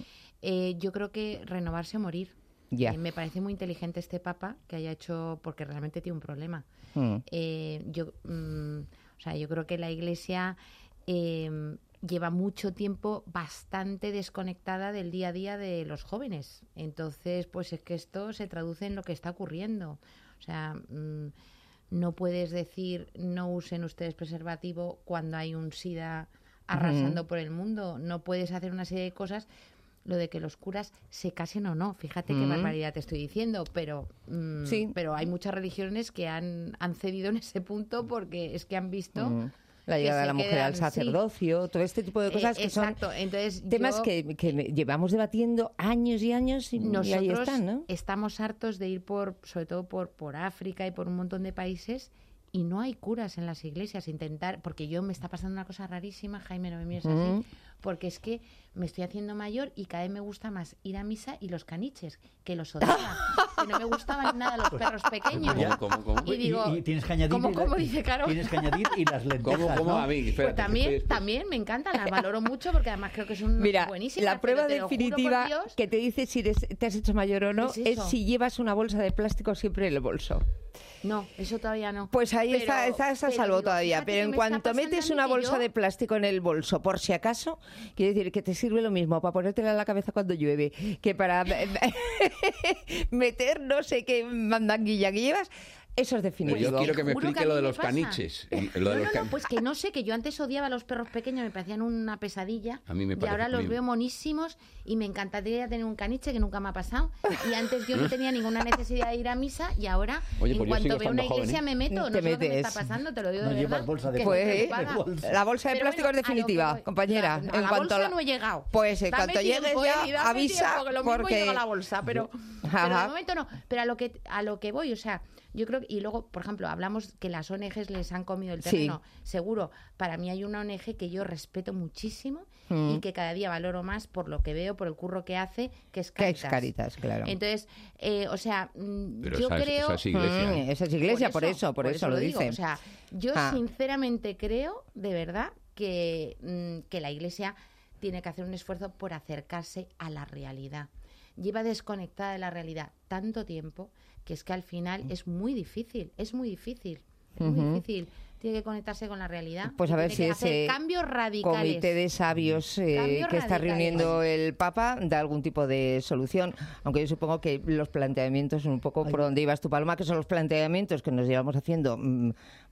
Eh, yo creo que renovarse o morir. Yeah. Eh, me parece muy inteligente este Papa que haya hecho, porque realmente tiene un problema. Mm. Eh, yo... Mm, O sea, yo creo que la Iglesia eh, lleva mucho tiempo bastante desconectada del día a día de los jóvenes. Entonces, pues es que esto se traduce en lo que está ocurriendo. O sea, mmm, no puedes decir no usen ustedes preservativo cuando hay un SIDA arrasando Mm. por el mundo. No puedes hacer una serie de cosas. Lo de que los curas se casen o no, fíjate qué Mm. barbaridad te estoy diciendo, pero mm, Sí. pero hay muchas religiones que han, han cedido en ese punto porque es que han visto... Mm. La que llegada de se la mujer quedan- al sacerdocio, sí. todo este tipo de cosas Eh, que son exacto. Entonces, temas yo- que, que llevamos debatiendo años y años y, y Nosotros ahí están, ¿no? estamos hartos de ir por, sobre todo por, por África y por un montón de países y no hay curas en las iglesias. Intentar, porque yo me está pasando una cosa rarísima, Jaime, no me mires así, Mm. porque es que me estoy haciendo mayor y cada vez me gusta más ir a misa y los caniches, que los odiaba, que no me gustaban nada los perros pequeños. ¿Cómo, cómo, cómo? Y digo, y, y tienes que añadir ¿cómo, y la- cómo dice Caro? Tienes que añadir y las lentejas, ¿Cómo, cómo ¿no? a mí? Pues Espérate, también, estoy- también me encantan, las valoro mucho porque además creo que son Mira, buenísimas. la prueba pero te lo juro por definitiva Dios, que te dice si eres- te has hecho mayor o no ¿Es es, eso? si llevas una bolsa de plástico siempre en el bolso. no, eso todavía no. Pues ahí Pero- está, está, está a pero salvo digo, todavía. fíjate Pero que en me está cuanto pasando metes a mí una que bolsa yo- de plástico en el bolso, por si acaso, quiere decir que te sirve lo mismo para ponértela en la cabeza cuando llueve que para meter no sé qué mandanguilla que llevas. Eso es Pero definitivo. yo quiero que me Juro que explique a lo mí de me los pasa. caniches. Y lo de No, los no, can- no, pues que no sé, que yo antes odiaba a los perros pequeños, me parecían una pesadilla. A mí me y parece ahora los muy- veo monísimos y me encantaría tener un caniche que nunca me ha pasado. Y antes yo no tenía ninguna necesidad de ir a misa y ahora, Oye, en pues yo cuanto sigo veo una estando joven, iglesia, ¿eh? me meto. No Te sé lo que me metes. está pasando, te lo digo No de llevas verdad. bolsa de que Pues, estoy eh, preocupada. la bolsa de Pero plástico bueno, es definitiva, a lo que voy. compañera. No, en a la cuanto bolsa la- no he llegado. Pues en Dame cuanto llegues tiempo, eh, y ya, dame avisa, tiempo, que lo mismo porque... llega la bolsa, pero, pero Ajá. de momento no. Pero a lo que a lo que voy, o sea, yo creo que, y luego, por ejemplo, hablamos que las O N Ges les han comido el Sí. terreno. Seguro, para mí hay una O N Ge que yo respeto muchísimo Mm. y que cada día valoro más por lo que veo, por el curro que hace, que es Que Cáritas. es Cáritas, claro. Entonces, eh, o sea, mm, Pero yo esa es- creo... esa es iglesia, Mm, ¿eh? esa es iglesia, por eso, por, eso, lo digo. dice. O sea, yo Ah. sinceramente creo, de verdad, que, mm, que la Iglesia tiene que hacer un esfuerzo por acercarse a la realidad. Lleva desconectada de la realidad tanto tiempo que es que al final es muy difícil, es muy difícil, es muy Ujú. difícil. Tiene que conectarse con la realidad. Pues y a ver tiene si que hacer ese cambios radicales. comité de sabios eh, Cambios que está radicales. reuniendo el Papa da algún tipo de solución, aunque yo supongo que los planteamientos son un poco por donde ibas tú, Paloma, que son los planteamientos que nos llevamos haciendo mm,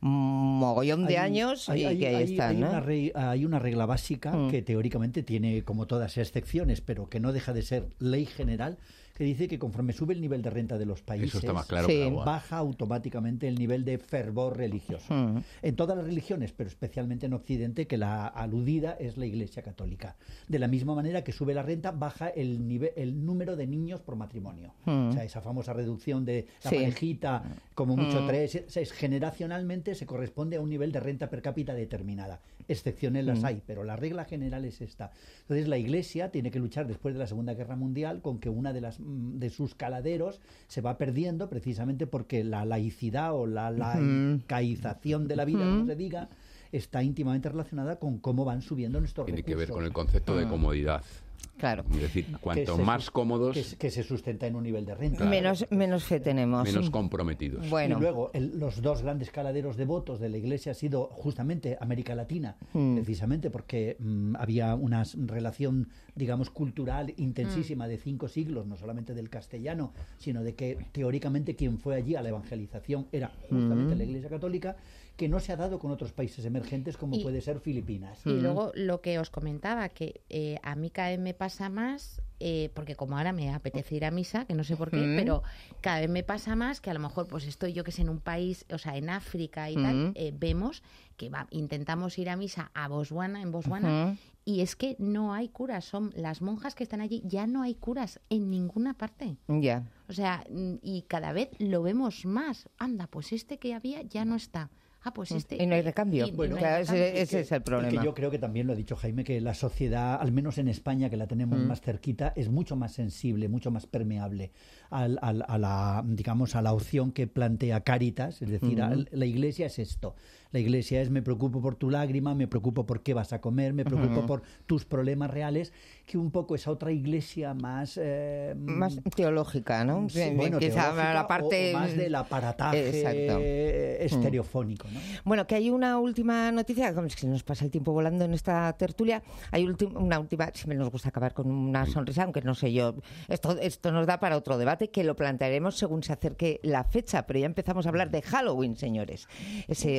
mogollón de Hay- años hay- y hay- que ahí hay- están, hay ¿no? una re- hay una regla básica Mm. que teóricamente tiene como todas excepciones, pero que no deja de ser ley general, que dice que conforme sube el nivel de renta de los países, Eso está más claro Sí. que el agua. baja automáticamente el nivel de fervor religioso. Mm. En todas las religiones, pero especialmente en Occidente, que la aludida es la Iglesia Católica. De la misma manera que sube la renta, baja el nivel, el número de niños por matrimonio. Mm. O sea, esa famosa reducción de la Sí. parejita, como mucho Mm. tres, es, es- generacionalmente se corresponde a un nivel de renta per cápita determinada. Excepciones las Mm. hay, pero la regla general es esta. Entonces la Iglesia tiene que luchar después de la Segunda Guerra Mundial con que una de las mm, de sus caladeros se va perdiendo precisamente porque la laicidad o la laicaización de la vida, como se diga, está íntimamente relacionada con cómo van subiendo nuestros Tiene que ver recursos. con el concepto de Ah. comodidad. Claro. Es decir, cuanto Que se más sus- cómodos, que, se- que se sustenta en un nivel de renta. Menos, menos fe tenemos. menos comprometidos. Bueno. Y luego, el- los dos grandes caladeros de votos de la Iglesia ha sido justamente América Latina, Mm. precisamente porque mm, había una s- relación, digamos, cultural intensísima de cinco siglos, no solamente del castellano, sino de que teóricamente quien fue allí a la evangelización era justamente Mm. la Iglesia Católica, que no se ha dado con otros países emergentes como Y- puede ser Filipinas. Y luego lo que os comentaba, que eh, a mí cada vez me pasa más, eh, porque como ahora me apetece ir a misa, que no sé por qué, Mm. pero cada vez me pasa más que a lo mejor pues estoy yo que sé en un país, o sea, en África y tal, Mm. eh, vemos que va, intentamos ir a misa a Botswana, en Botswana, Ujú. y es que no hay curas, son las monjas que están allí, ya no hay curas en ninguna parte. Ya. O sea, mm, y cada vez lo vemos más. Anda, pues este que había ya no está. Ah, pues este... Y no hay recambio. y- y no Bueno, hay claro, recambio. ese, ese es el Y problema. que yo creo que también lo ha dicho Jaime, que la sociedad, al menos en España, que la tenemos Mm. más cerquita, es mucho más sensible, mucho más permeable al- al- a la, digamos, a la opción que plantea Cáritas, es decir, Mm. al- la Iglesia es esto. La Iglesia es me preocupo por tu lágrima, me preocupo por qué vas a comer, me preocupo Ujú. por tus problemas reales, que un poco esa otra Iglesia más... eh, Más teológica, ¿no? sí, Que- bueno, quizá teológica la o- parte o más del aparataje Exacto. estereofónico, ¿no? Bueno, que hay una última noticia, como es que nos pasa el tiempo volando en esta tertulia, hay ulti- una última, siempre nos gusta acabar con una sonrisa, aunque no sé yo, esto, esto nos da para otro debate, que lo plantearemos según se acerque la fecha, pero ya empezamos a hablar de Halloween, señores, ese horror.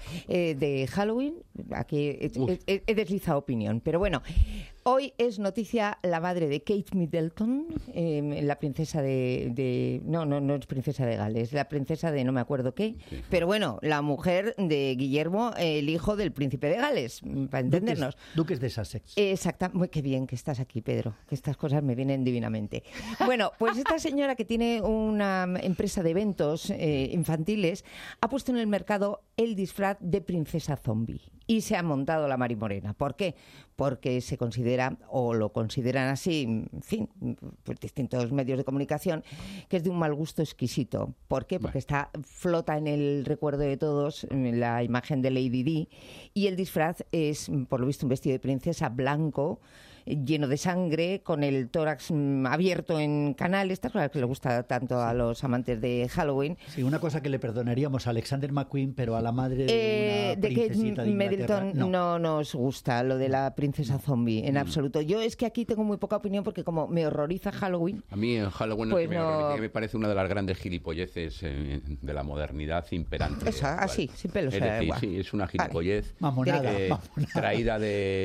eh, de Halloween. Aquí he, he, he deslizado opinión, pero bueno. Hoy es noticia la madre de Kate Middleton, eh, la princesa de, de... No, no, no es princesa de Gales, la princesa de no me acuerdo qué. Sí. Pero bueno, la mujer de Guillermo, el hijo del príncipe de Gales, para entendernos. Duques, Duques de Sussex. Exactamente. Muy qué bien que estás aquí, Pedro, que estas cosas me vienen divinamente. Bueno, pues esta señora que tiene una empresa de eventos eh, infantiles ha puesto en el mercado el disfraz de princesa zombie. Y se ha montado la marimorena. ¿Por qué? Porque se considera, o lo consideran así, en fin, pues distintos medios de comunicación, que es de un mal gusto exquisito. ¿Por qué? Porque está flota en el recuerdo de todos la imagen de Lady Di, y el disfraz es, por lo visto, un vestido de princesa blanco, lleno de sangre, con el tórax mm, abierto en canal. Esta es la que le gusta tanto a los amantes de Halloween. Sí, una cosa que le perdonaríamos a Alexander McQueen, pero a la madre de eh, una de princesita que de Middleton no. no nos gusta lo de la princesa zombie, en mm. absoluto. Yo es que aquí tengo muy poca opinión porque como me horroriza Halloween... A mí en Halloween pues es que me, no... horroriza, me parece una de las grandes gilipolleces eh, de la modernidad imperante. Esa, así, sin pelos. Es decir, sí, es una gilipollez vale. mamonada, eh, mamonada. traída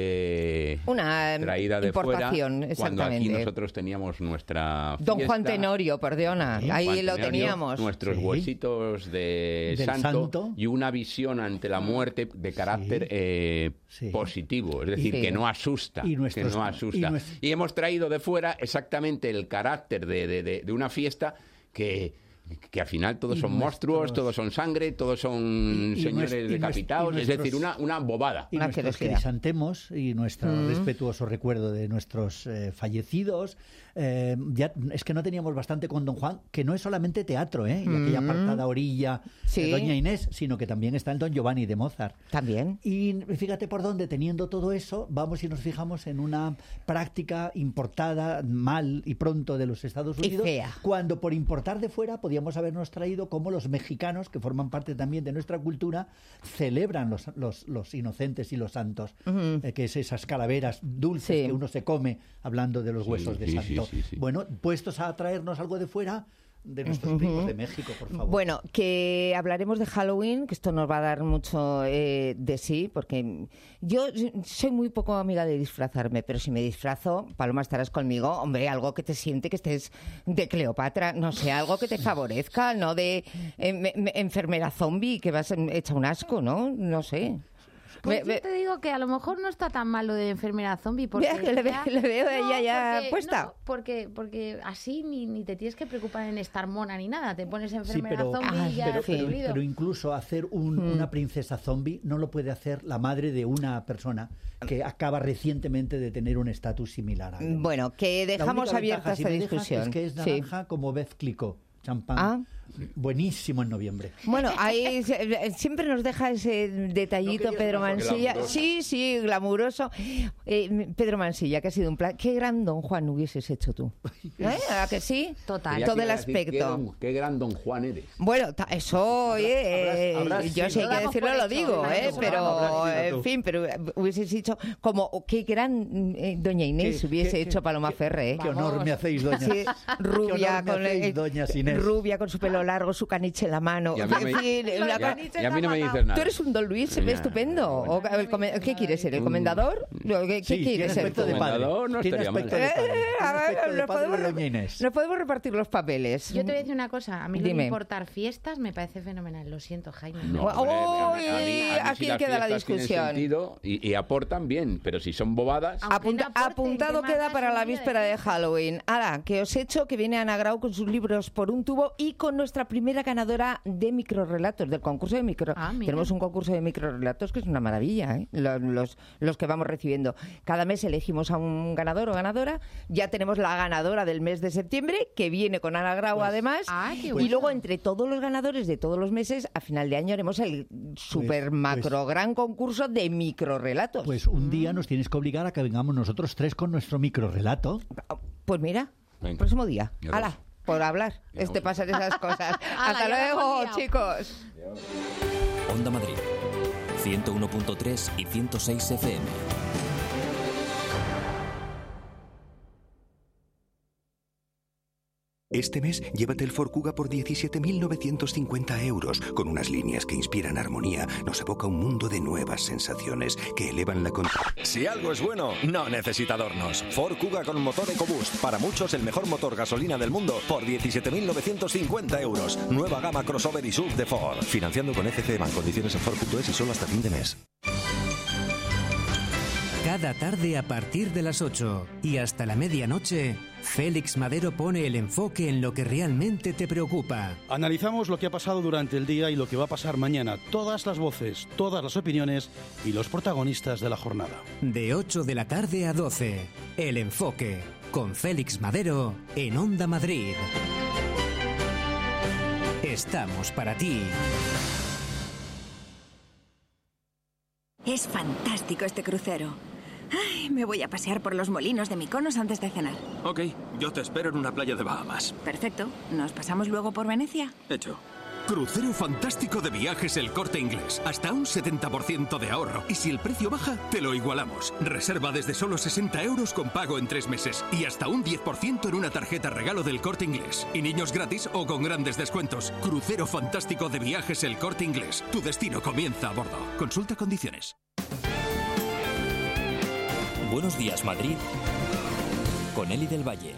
de... Una traída de importación. Fuera, cuando aquí nosotros teníamos nuestra fiesta, Don Juan Tenorio, perdona, ¿sí? Ahí Juan lo Tenorio, teníamos. Nuestros sí. huesitos de santo, santo y una visión ante la muerte de carácter sí. Eh, sí. positivo, es decir, sí. que no asusta. Y nuestros, que no asusta. Y, nuestro... y hemos traído de fuera exactamente el carácter de, de, de, de una fiesta que... que al final todos son nuestros... monstruos, todos son sangre, todos son y, y señores nuestro, decapitados, nuestros, es decir, una, una bobada. Y una nuestros crisantemos y nuestro mm. respetuoso recuerdo de nuestros eh, fallecidos. Eh, ya, es que no teníamos bastante con Don Juan, que no es solamente teatro, ¿eh? Y mm. aquella apartada orilla sí. de Doña Inés, sino que también está el Don Giovanni de Mozart. También. Y fíjate por dónde, teniendo todo eso, vamos y nos fijamos en una práctica importada mal y pronto de los Estados Unidos, cuando por importar de fuera podíamos habernos traído cómo los mexicanos, que forman parte también de nuestra cultura, celebran los, los, los inocentes y los santos, uh-huh. eh, que es esas calaveras dulces sí. que uno se come hablando de los sí, huesos de sí, santo. Sí, sí, sí. Bueno, puestos a traernos algo de fuera, de nuestros uh-huh. primos de México, por favor. Bueno, que hablaremos de Halloween, que esto nos va a dar mucho eh, de sí, porque yo soy muy poco amiga de disfrazarme, pero si me disfrazo, Paloma, estarás conmigo, hombre, algo que te siente que estés de Cleopatra, no sé, algo que te favorezca, no de eh, me, me, enfermera zombie, que vas hecha un asco, ¿no? No sé. Pues me, yo te digo que a lo mejor no está tan mal lo de enfermera zombie porque ya, le, ve, ya, le veo no, ella ya porque, puesta no, porque porque así ni, ni te tienes que preocupar en estar mona ni nada, te pones enfermera sí, pero, zombie ah, y ya pero, has pero, pero incluso hacer un, hmm. una princesa zombie no lo puede hacer la madre de una persona que acaba recientemente de tener un estatus similar a él. Bueno, que dejamos abierta esta si discusión es que es naranja sí. como Beth Clicquot, champán. Ah. Buenísimo en noviembre. Bueno, ahí siempre nos deja ese detallito no Pedro Mansilla. Sí, sí, glamuroso. Eh, Pedro Mansilla, que ha sido un plan. Qué gran Don Juan hubieses hecho tú. ¿Eh? ¿A que sí? Total. Todo el aspecto. Qué, don, qué gran Don Juan eres. Bueno, eso, oye, habrás, habrás, yo sé que decirlo, lo digo, ¿eh? Pero, en fin, pero hubieses dicho como qué gran eh, Doña Inés ¿Qué, hubiese qué, hecho qué, Paloma Ferre. ¿eh? Qué honor me hacéis, doña. Sí, rubia, con, hacéis, doña Inés. Rubia con su pelo largo, su caniche en la mano. Y a mí, me, en fin, y a, y a mí no me dices nada. Tú eres un Don Luis ya, estupendo. O, el, ¿Qué quieres ser? ¿El comendador? ¿Qué, sí, ¿qué quieres ser? De padre. No estaría mal. Nos podemos, nos podemos repartir los papeles. Yo te voy a decir una cosa. A mí Dime. Lo de importar fiestas me parece fenomenal. Lo siento, Jaime. No, hombre, oh, a mí, a mí, a mí aquí si queda la discusión. Y, y aportan bien, pero si son bobadas... Apunta, no apuntado queda para la víspera de, de Halloween. Ahora, que os he hecho que viene Ana Grau con sus libros por un tubo y con nuestra primera ganadora de microrelatos, del concurso de micro. Ah, tenemos un concurso de microrelatos que es una maravilla, ¿eh? los, los, los que vamos recibiendo. Cada mes elegimos a un ganador o ganadora. Ya tenemos la ganadora del mes de septiembre, que viene con Ana Grau pues, además. Ah, y bueno. luego, entre todos los ganadores de todos los meses, a final de año haremos el super pues, macro pues, gran concurso de microrelatos. Pues un día nos tienes que obligar a que vengamos nosotros tres con nuestro microrelato. Pues mira, el próximo día. ¡Hala! Por hablar, este pasan esas cosas. Hasta luego, chicos. Onda Madrid, ciento uno punto tres y ciento seis F M. Este mes, llévate el Ford Kuga por diecisiete mil novecientos cincuenta euros. Con unas líneas que inspiran armonía, nos evoca un mundo de nuevas sensaciones que elevan la... Con... Si algo es bueno, no necesita adornos. Ford Kuga con motor EcoBoost. Para muchos, el mejor motor gasolina del mundo por diecisiete mil novecientos cincuenta euros. Nueva gama crossover y sub de Ford. Financiando con F C Bank. Condiciones en Ford punto es y solo hasta fin de mes. Cada tarde a partir de las ocho y hasta la medianoche, Félix Madero pone el enfoque en lo que realmente te preocupa. Analizamos lo que ha pasado durante el día y lo que va a pasar mañana. Todas las voces, todas las opiniones y los protagonistas de la jornada. De ocho de la tarde a doce, El Enfoque, con Félix Madero en Onda Madrid. Estamos para ti. Es fantástico este crucero. Ay, me voy a pasear por los molinos de Mykonos antes de cenar. Ok, yo te espero en una playa de Bahamas. Perfecto. ¿Nos pasamos luego por Venecia? Hecho. Crucero fantástico de Viajes El Corte Inglés. Hasta un setenta por ciento de ahorro. Y si el precio baja, te lo igualamos. Reserva desde solo sesenta euros con pago en tres meses. Y hasta un diez por ciento en una tarjeta regalo del Corte Inglés. Y niños gratis o con grandes descuentos. Crucero fantástico de Viajes El Corte Inglés. Tu destino comienza a bordo. Consulta condiciones. Buenos días, Madrid, con Eli del Valle.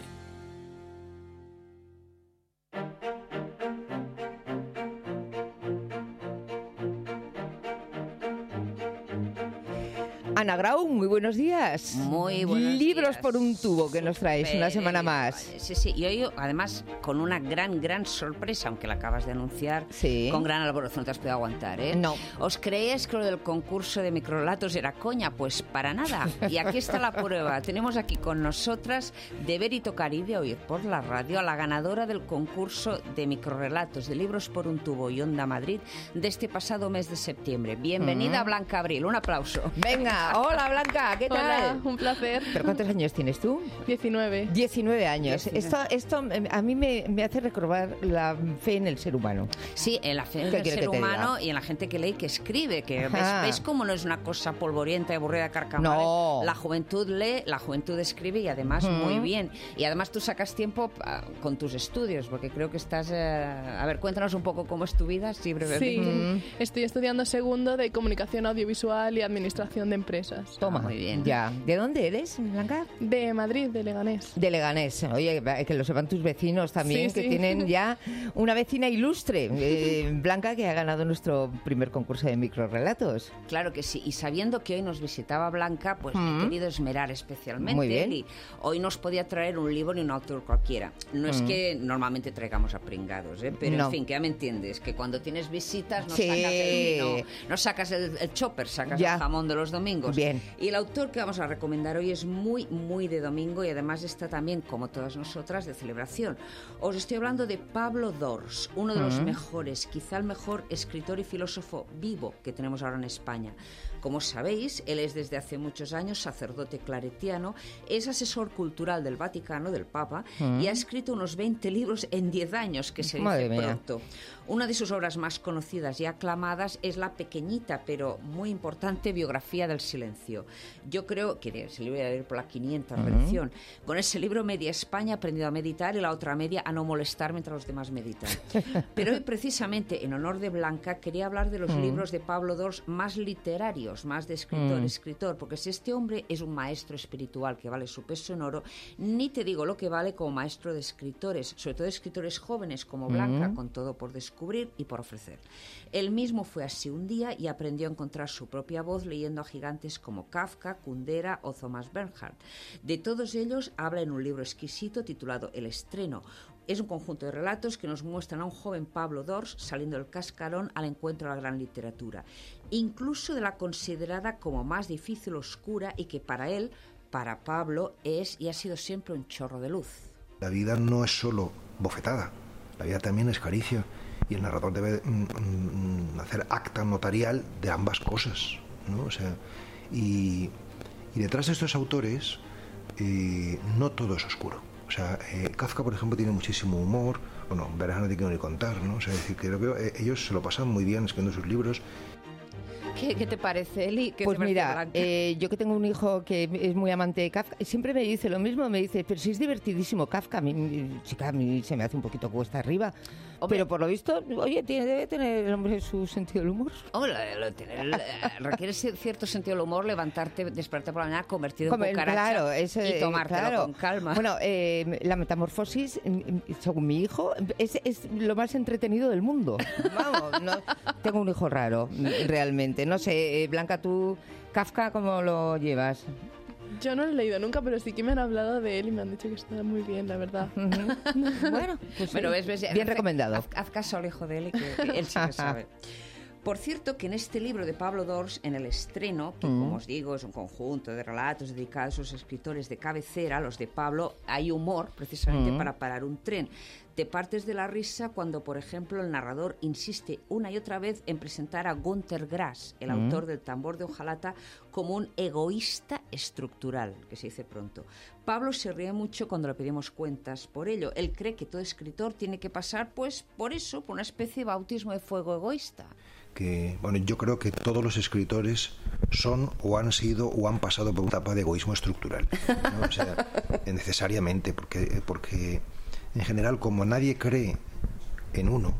Ana Grau, muy buenos días. Muy buenos Libros días. por un tubo que nos traes Super, una semana más. Sí, sí, y hoy además con una gran, gran sorpresa, aunque la acabas de anunciar, sí. Con gran alborozo, no te has podido aguantar, ¿eh? No. ¿Os creéis que lo del concurso de microrelatos era coña? Pues para nada. Y aquí está la prueba. Tenemos aquí con nosotras, de ver y tocar y de oír por la radio, a la ganadora del concurso de microrelatos de Libros por un tubo y Onda Madrid de este pasado mes de septiembre. Bienvenida, Mm. Blanca Abril. Un aplauso. Venga. Hola, Blanca, ¿qué tal? Hola, un placer. ¿Pero cuántos años tienes tú? diecinueve. diecinueve años. diecinueve. Esto, esto a mí me, me hace recobrar la fe en el ser humano. Sí, en la fe ¿Qué del quiere ser que te humano diga? y en la gente que lee y que escribe, que ves, Ajá. ves cómo no es una cosa polvorienta y aburrida, carcamada. No. La juventud lee, la juventud escribe y además Mm. muy bien. Y además tú sacas tiempo ah, con tus estudios, porque creo que estás... eh, a ver, cuéntanos un poco cómo es tu vida, sí, brevemente. Sí, estoy estudiando segundo de Comunicación Audiovisual y Administración de Empresas. Toma. muy bien. Ya. ¿De dónde eres, Blanca? De Madrid, de Leganés. De Leganés. Oye, que lo sepan tus vecinos también, Sí, que sí. tienen ya una vecina ilustre, eh, Blanca, que ha ganado nuestro primer concurso de microrelatos. Claro que sí, y sabiendo que hoy nos visitaba Blanca, pues me Mm. he querido esmerar especialmente. Muy bien. Y hoy nos podía traer un libro ni un autor cualquiera. No es Mm. que normalmente traigamos a pringados, ¿eh? Pero No. en fin, que ya me entiendes, que cuando tienes visitas no Sí. sacas el no, no sacas el, el chopper, sacas Ya. el jamón de los domingos. Bien. Y el autor que vamos a recomendar hoy es muy, muy de domingo y además está también, como todas nosotras, de celebración. Os estoy hablando de Pablo Dors, uno de los Mm. mejores, quizá el mejor escritor y filósofo vivo que tenemos ahora en España. Como sabéis, él es desde hace muchos años sacerdote claretiano, es asesor cultural del Vaticano, del Papa, Mm. y ha escrito unos veinte libros en diez años, que se Madre dice mía. pronto. Una de sus obras más conocidas y aclamadas es la pequeñita, pero muy importante biografía del silencio. Yo creo que se le voy a leer por la quinientas Mm. edición. Con ese libro, media España ha aprendido a meditar y la otra media a no molestar mientras los demás meditan. Pero hoy, precisamente, en honor de Blanca, quería hablar de los Mm. libros de Pablo Dors más literarios, más de escritor, Mm. escritor, porque si este hombre es un maestro espiritual que vale su peso en oro, ni te digo lo que vale como maestro de escritores, sobre todo de escritores jóvenes como Blanca, Mm. con todo por descubrir y por ofrecer. Él mismo fue así un día y aprendió a encontrar su propia voz leyendo a gigantes como Kafka, Kundera o Thomas Bernhard. De todos ellos habla en un libro exquisito titulado El estreno. Es un conjunto de relatos que nos muestran a un joven Pablo Dors saliendo del cascarón al encuentro de la gran literatura, incluso de la considerada como más difícil, oscura y que para él, para Pablo, es y ha sido siempre un chorro de luz. La vida no es solo bofetada, la vida también es caricia y el narrador debe mm, mm, hacer acta notarial de ambas cosas, ¿no? O sea, y, y detrás de estos autores eh, no todo es oscuro. O sea, eh, Kafka, por ejemplo, tiene muchísimo humor. Bueno, Bernhard no te quiero ni contar, ¿no? O sea, es decir, creo que eh, ellos se lo pasan muy bien escribiendo sus libros. ¿Qué, qué te parece, Eli? ¿Qué Pues te mira, parece, eh, yo que tengo un hijo que es muy amante de Kafka, siempre me dice lo mismo, me dice, pero si es divertidísimo Kafka, a mí, chica, a mí se me hace un poquito cuesta arriba. Hombre, pero por lo visto, oye, tiene, debe tener el hombre su sentido del humor. Hombre, lo, lo, lo, requiere cierto sentido del humor levantarte, despertarte por la mañana, convertido Como, en cucaracha claro, eso, y tomártelo claro. con calma. Bueno, eh, la metamorfosis, según mi hijo, es, es lo más entretenido del mundo. Vamos, no, tengo un hijo raro, realmente. No sé, Blanca, tú, Kafka, ¿cómo lo llevas? Yo no lo he leído nunca, pero sí que me han hablado de él y me han dicho que está muy bien, la verdad. Uh-huh. Bueno, pues bueno, sí. ves, ves, bien haz, recomendado. Haz, haz caso al hijo de él y que, que él sí que sabe. Por cierto, que en este libro de Pablo Dors, en el estreno, que mm. como os digo es un conjunto de relatos dedicados a sus escritores de cabecera, los de Pablo, hay humor precisamente mm. para parar un tren. Te partes de la risa cuando, por ejemplo, el narrador insiste una y otra vez en presentar a Günter Grass, el mm. autor del Tambor de Hojalata, como un egoísta estructural, que se dice pronto. Pablo se ríe mucho cuando le pedimos cuentas por ello. Él cree que todo escritor tiene que pasar, pues, por eso, por una especie de bautismo de fuego egoísta. Que, bueno, yo creo que todos los escritores son o han sido o han pasado por una etapa de egoísmo estructural, ¿no? O sea, necesariamente, porque, porque en general, como nadie cree en uno,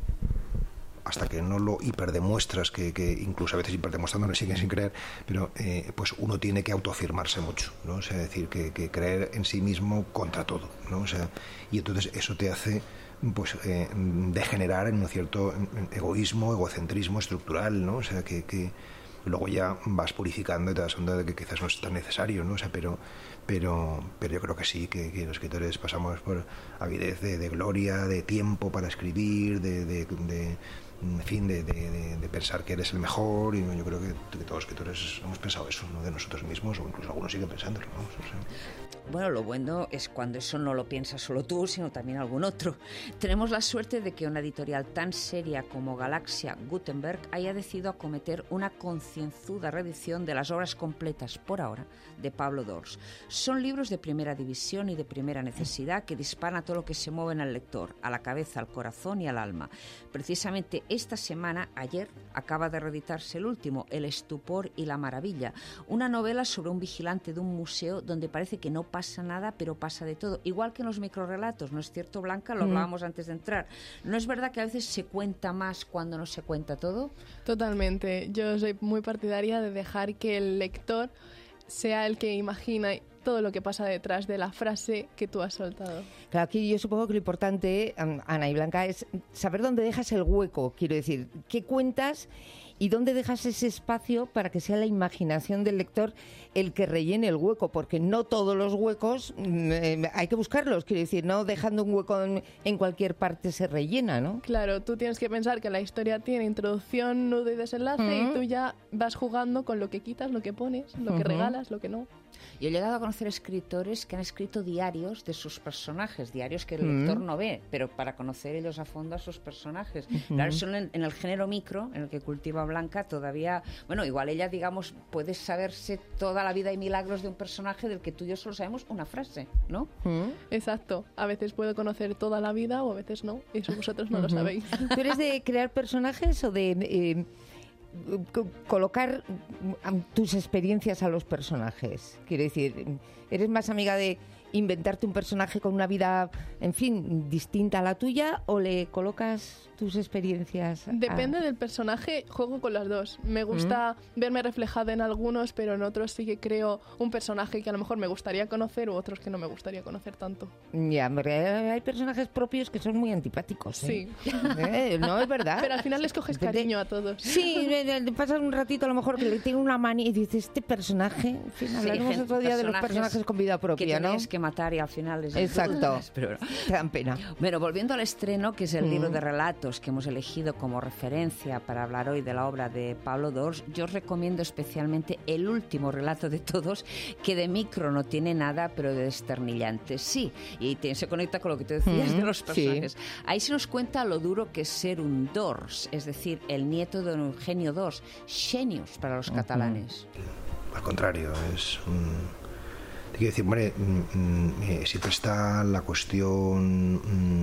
hasta que no lo hiperdemuestras, que, que incluso a veces hiperdemostrando siguen sin creer, pero eh, pues uno tiene que autoafirmarse mucho, ¿no? O sea, decir que, que creer en sí mismo contra todo, ¿no? O sea, y entonces eso te hace pues eh, degenerar en un cierto egoísmo, egocentrismo estructural, ¿no? O sea, que, que luego ya vas purificando y te das cuenta de que quizás no es tan necesario, ¿no? O sea, pero pero pero yo creo que sí, que, que los escritores pasamos por avidez de, de gloria, de tiempo para escribir, de, de, de en fin, de, de, de pensar que eres el mejor, y yo creo que, que todos los escritores hemos pensado eso, ¿no? De nosotros mismos, o incluso algunos siguen pensándolo, ¿no? O sea, bueno, lo bueno es cuando eso no lo piensas solo tú, sino también algún otro. Tenemos la suerte de que una editorial tan seria como Galaxia Gutenberg haya decidido acometer una concienzuda reedición de las obras completas, por ahora, de Pablo Dors. Son libros de primera división y de primera necesidad que disparan a todo lo que se mueve en el lector, a la cabeza, al corazón y al alma. Precisamente esta semana, ayer, acaba de reeditarse el último, El estupor y la maravilla, una novela sobre un vigilante de un museo donde parece que no pasa nada, pero pasa de todo. Igual que en los microrelatos, ¿no es cierto, Blanca? Lo mm. hablábamos antes de entrar. ¿No es verdad que a veces se cuenta más cuando no se cuenta todo? Totalmente. Yo soy muy partidaria de dejar que el lector sea el que imagina todo lo que pasa detrás de la frase que tú has soltado. Claro, aquí yo supongo que lo importante, Ana y Blanca, es saber dónde dejas el hueco, quiero decir, qué cuentas y dónde dejas ese espacio para que sea la imaginación del lector el que rellene el hueco, porque no todos los huecos eh, hay que buscarlos, quiero decir, no dejando un hueco en, en cualquier parte se rellena, ¿no? Claro, tú tienes que pensar que la historia tiene introducción, nudo y desenlace, uh-huh. y tú ya vas jugando con lo que quitas, lo que pones, lo uh-huh. que regalas, lo que no. Yo he llegado a conocer escritores que han escrito diarios de sus personajes, diarios que el uh-huh. lector no ve, pero para conocer ellos a fondo a sus personajes. Uh-huh. Claro, son en, en el género micro, en el que cultiva Blanca, todavía, bueno, igual ella, digamos, puede saberse toda la vida y milagros de un personaje del que tú y yo solo sabemos una frase, ¿no? Uh-huh. Exacto. A veces puedo conocer toda la vida o a veces no, y eso vosotros no uh-huh. lo sabéis. ¿Tú eres de crear personajes o de Eh... colocar tus experiencias a los personajes? Quiero decir, ¿eres más amiga de inventarte un personaje con una vida, en fin, distinta a la tuya, o le colocas tus experiencias? Depende a... del personaje, juego con las dos. Me gusta mm. verme reflejada en algunos, pero en otros sí que creo un personaje que a lo mejor me gustaría conocer u otros que no me gustaría conocer tanto. Ya, hay personajes propios que son muy antipáticos, ¿eh? Sí. ¿Eh? No, es verdad. Pero al final les coges cariño a todos. Sí, pasas un ratito a lo mejor que le tiene una manía y dices, este personaje, en fin, hablaremos sí, otro día de los personajes con vida propia, que ¿no? Que matar y al final es exacto, pero te dan pena. Bueno, volviendo al estreno, que es el mm. libro de relatos que hemos elegido como referencia para hablar hoy de la obra de Pablo Dors, yo os recomiendo especialmente el último relato de todos, que de micro no tiene nada, pero de desternillante sí, y te, se conecta con lo que te decías mm, de los personajes. Sí. Ahí se nos cuenta lo duro que es ser un Dors, es decir, el nieto de un Eugenio Dors, genius para los uh-huh. catalanes. Al contrario, es un... Quiero decir, hombre, mm, siempre está la cuestión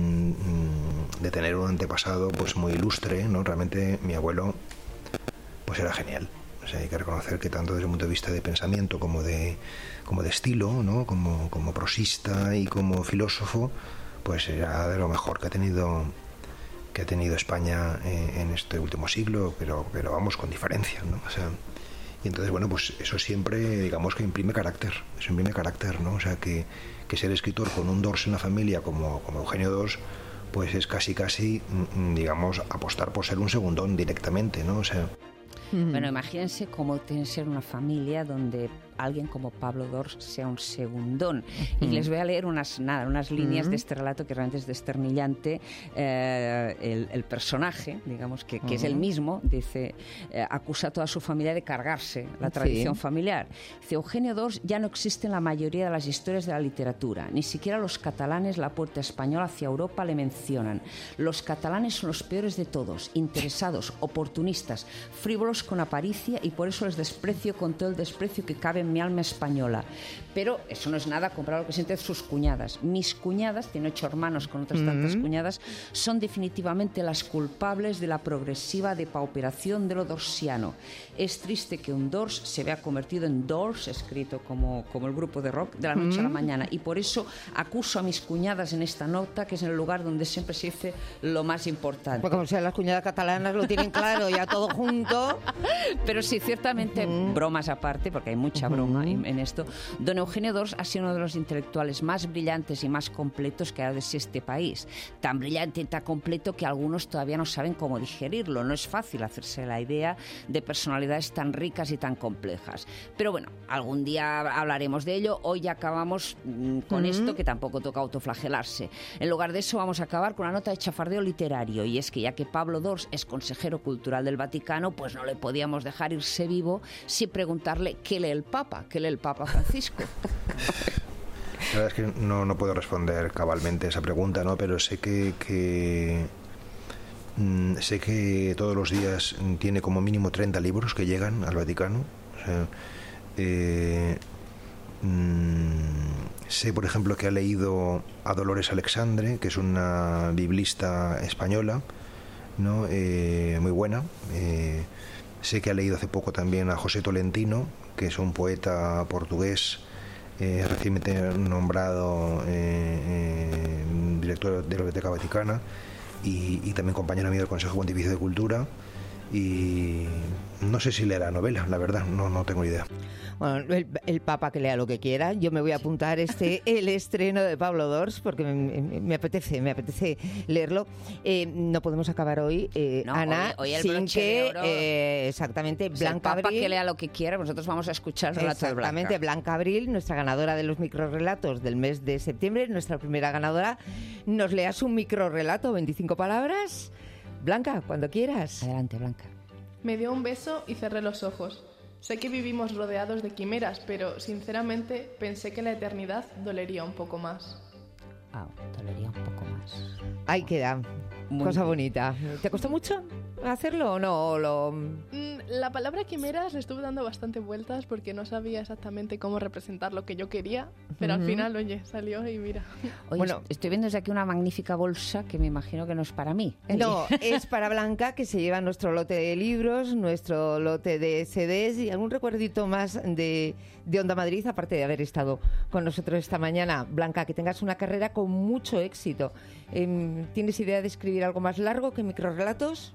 mm, de tener un antepasado pues muy ilustre, ¿no? Realmente mi abuelo pues era genial. O sea, hay que reconocer que tanto desde el punto de vista de pensamiento como de, como de estilo, ¿no? como, como prosista y como filósofo, pues era de lo mejor que ha tenido que ha tenido España en, en este último siglo, pero, pero vamos, con diferencia, ¿no? O sea, y entonces, bueno, pues eso siempre, digamos que imprime carácter, eso imprime carácter, ¿no? O sea, que, que ser escritor con un Dors en la familia como, como Eugenio Dors, pues es casi, casi, digamos, apostar por ser un segundón directamente, ¿no? O sea... Bueno, imagínense cómo tiene que ser una familia donde alguien como Pablo Dors sea un segundón. Y Mm. les voy a leer unas, nada, unas líneas Mm. de este relato que realmente es desternillante. Eh, el, el personaje, digamos, que, que es el Ujú. mismo, dice, eh, acusa a toda su familia de cargarse la tradición Sí. familiar. Dice, Eugenio Dors ya no existe en la mayoría de las historias de la literatura. Ni siquiera los catalanes la puerta española hacia Europa le mencionan. Los catalanes son los peores de todos, interesados, oportunistas, frívolos con aparicia, y por eso les desprecio con todo el desprecio que cabe en mi alma española. Pero eso no es nada comparado a lo que sienten sus cuñadas. Mis cuñadas, tiene ocho hermanos con otras tantas Mm. cuñadas, son definitivamente las culpables de la progresiva depauperación de lo dorsiano. Es triste que un Dors se vea convertido en Doors, escrito como, como el grupo de rock, de la noche a la Mm. mañana, y por eso acuso a mis cuñadas en esta nota, que es en el lugar donde siempre se dice lo más importante. Pues como sea, las cuñadas catalanas lo tienen claro, ya todo junto. Pero sí, ciertamente, bromas aparte, porque hay mucha broma en, en esto, don Eugenio Dors ha sido uno de los intelectuales más brillantes y más completos que ha de este país. Tan brillante y tan completo que algunos todavía no saben cómo digerirlo. No es fácil hacerse la idea de personalidades tan ricas y tan complejas. Pero bueno, algún día hablaremos de ello. Hoy ya acabamos mm, con Mm. esto, que tampoco toca autoflagelarse. En lugar de eso, vamos a acabar con una nota de chafardeo literario. Y es que ya que Pablo Dors es consejero cultural del Vaticano, pues no le podíamos dejar irse vivo sin preguntarle qué lee el Papa, qué lee el Papa Francisco. La verdad es que no, no puedo responder cabalmente esa pregunta, ¿no? Pero sé que, que mm, sé que todos los días tiene como mínimo treinta libros que llegan al Vaticano. O sea, eh, mm, sé, por ejemplo, que ha leído a Dolores Alexandre, que es una biblista española, ¿no? Eh, muy buena. Eh, sé que ha leído hace poco también a José Tolentino, que es un poeta portugués, Eh, recientemente nombrado eh, eh, director de la Biblioteca Vaticana y, y también compañero mío del Consejo Pontificio de Cultura, y no sé si leerá novela, la verdad, no, no tengo idea. Bueno, el, el Papa que lea lo que quiera. Yo me voy a apuntar este el estreno de Pablo Dors porque me, me- me apetece, me apetece leerlo. Eh, no podemos acabar hoy, eh, No, Ana, hoy- hoy el sin broche de que oro. eh, exactamente O sea, el Blanca Papa Abril. que lea lo que quiera, nosotros vamos a escuchar el relato de Blanca. Exactamente, Blanca Abril, nuestra ganadora de los microrrelatos del mes de septiembre, nuestra primera ganadora, nos lea su microrrelato, veinticinco palabras. Blanca, cuando quieras. Adelante, Blanca. Me dio un beso y cerré los ojos. Sé que vivimos rodeados de quimeras, pero sinceramente pensé que la eternidad dolería un poco más. Ah, dolería un poco más. Ahí queda. Muy Cosa bien. bonita. ¿Te costó mucho hacerlo o no? ¿O lo... Mm, La palabra quimeras le estuve dando bastante vueltas porque no sabía exactamente cómo representar lo que yo quería, pero al Ujú. final, oye, salió y mira. Oye, Bueno. est- estoy viendo desde aquí una magnífica bolsa que me imagino que no es para mí. No, es para Blanca, que se lleva nuestro lote de libros, nuestro lote de C Ds y algún recuerdito más de, de Onda Madrid, aparte de haber estado con nosotros esta mañana. Blanca, que tengas una carrera con mucho éxito. Em, ¿Tienes idea de escribir algo más largo que microrrelatos?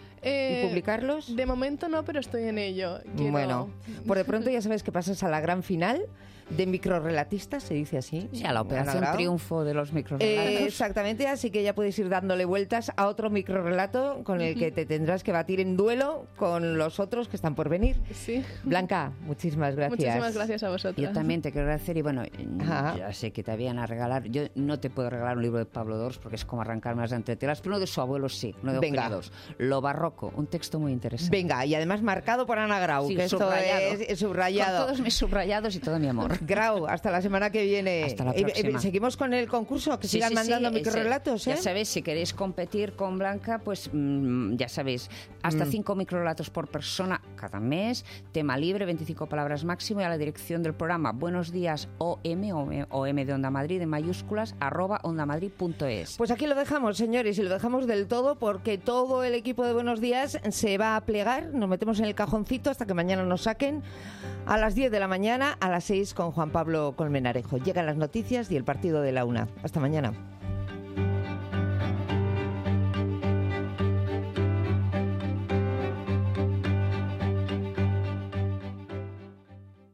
Eh, ¿Y publicarlos? De momento no, pero estoy en ello. Quiero- Bueno, por de pronto ya sabes que pasas a la gran final de microrelatistas, se dice así. Sí, a la operación Anagrao. triunfo de los microrelatos. Eh, exactamente, así que ya puedes ir dándole vueltas a otro microrelato con el que te tendrás que batir en duelo con los otros que están por venir. Sí. Blanca, muchísimas gracias. Muchísimas gracias a vosotros. Yo también te quiero agradecer y bueno, Ajá. ya sé que te habían a regalar. Yo no te puedo regalar un libro de Pablo Dors porque es como arrancarme las entretelas, pero uno de su abuelo sí, uno de Venga. Eugenio Dors. Lo barroco, un texto muy interesante. Venga, y además marcado por Ana Grau, Sí, que esto subrayado. es, es subrayado. Con todos mis subrayados y todo mi amor. Grau, hasta la semana que viene. Hasta la Eh, eh, próxima. seguimos con el concurso, que Sí, sigan sí, mandando sí, microrelatos, ese- ¿eh? Ya sabéis, si queréis competir con Blanca, pues mm, ya sabéis, hasta Mm. cinco microrelatos por persona cada mes, tema libre, veinticinco palabras máximo, y a la dirección del programa Buenos Días O M, O M de Onda Madrid en mayúsculas, arroba ondamadrid punto es. Pues aquí lo dejamos, señores, y lo dejamos del todo porque todo el equipo de Buenos Días se va a plegar, nos metemos en el cajoncito hasta que mañana nos saquen a las diez de la mañana, a las seis con Juan Pablo Colmenarejo. Llegan las noticias y el partido de la una. Hasta mañana.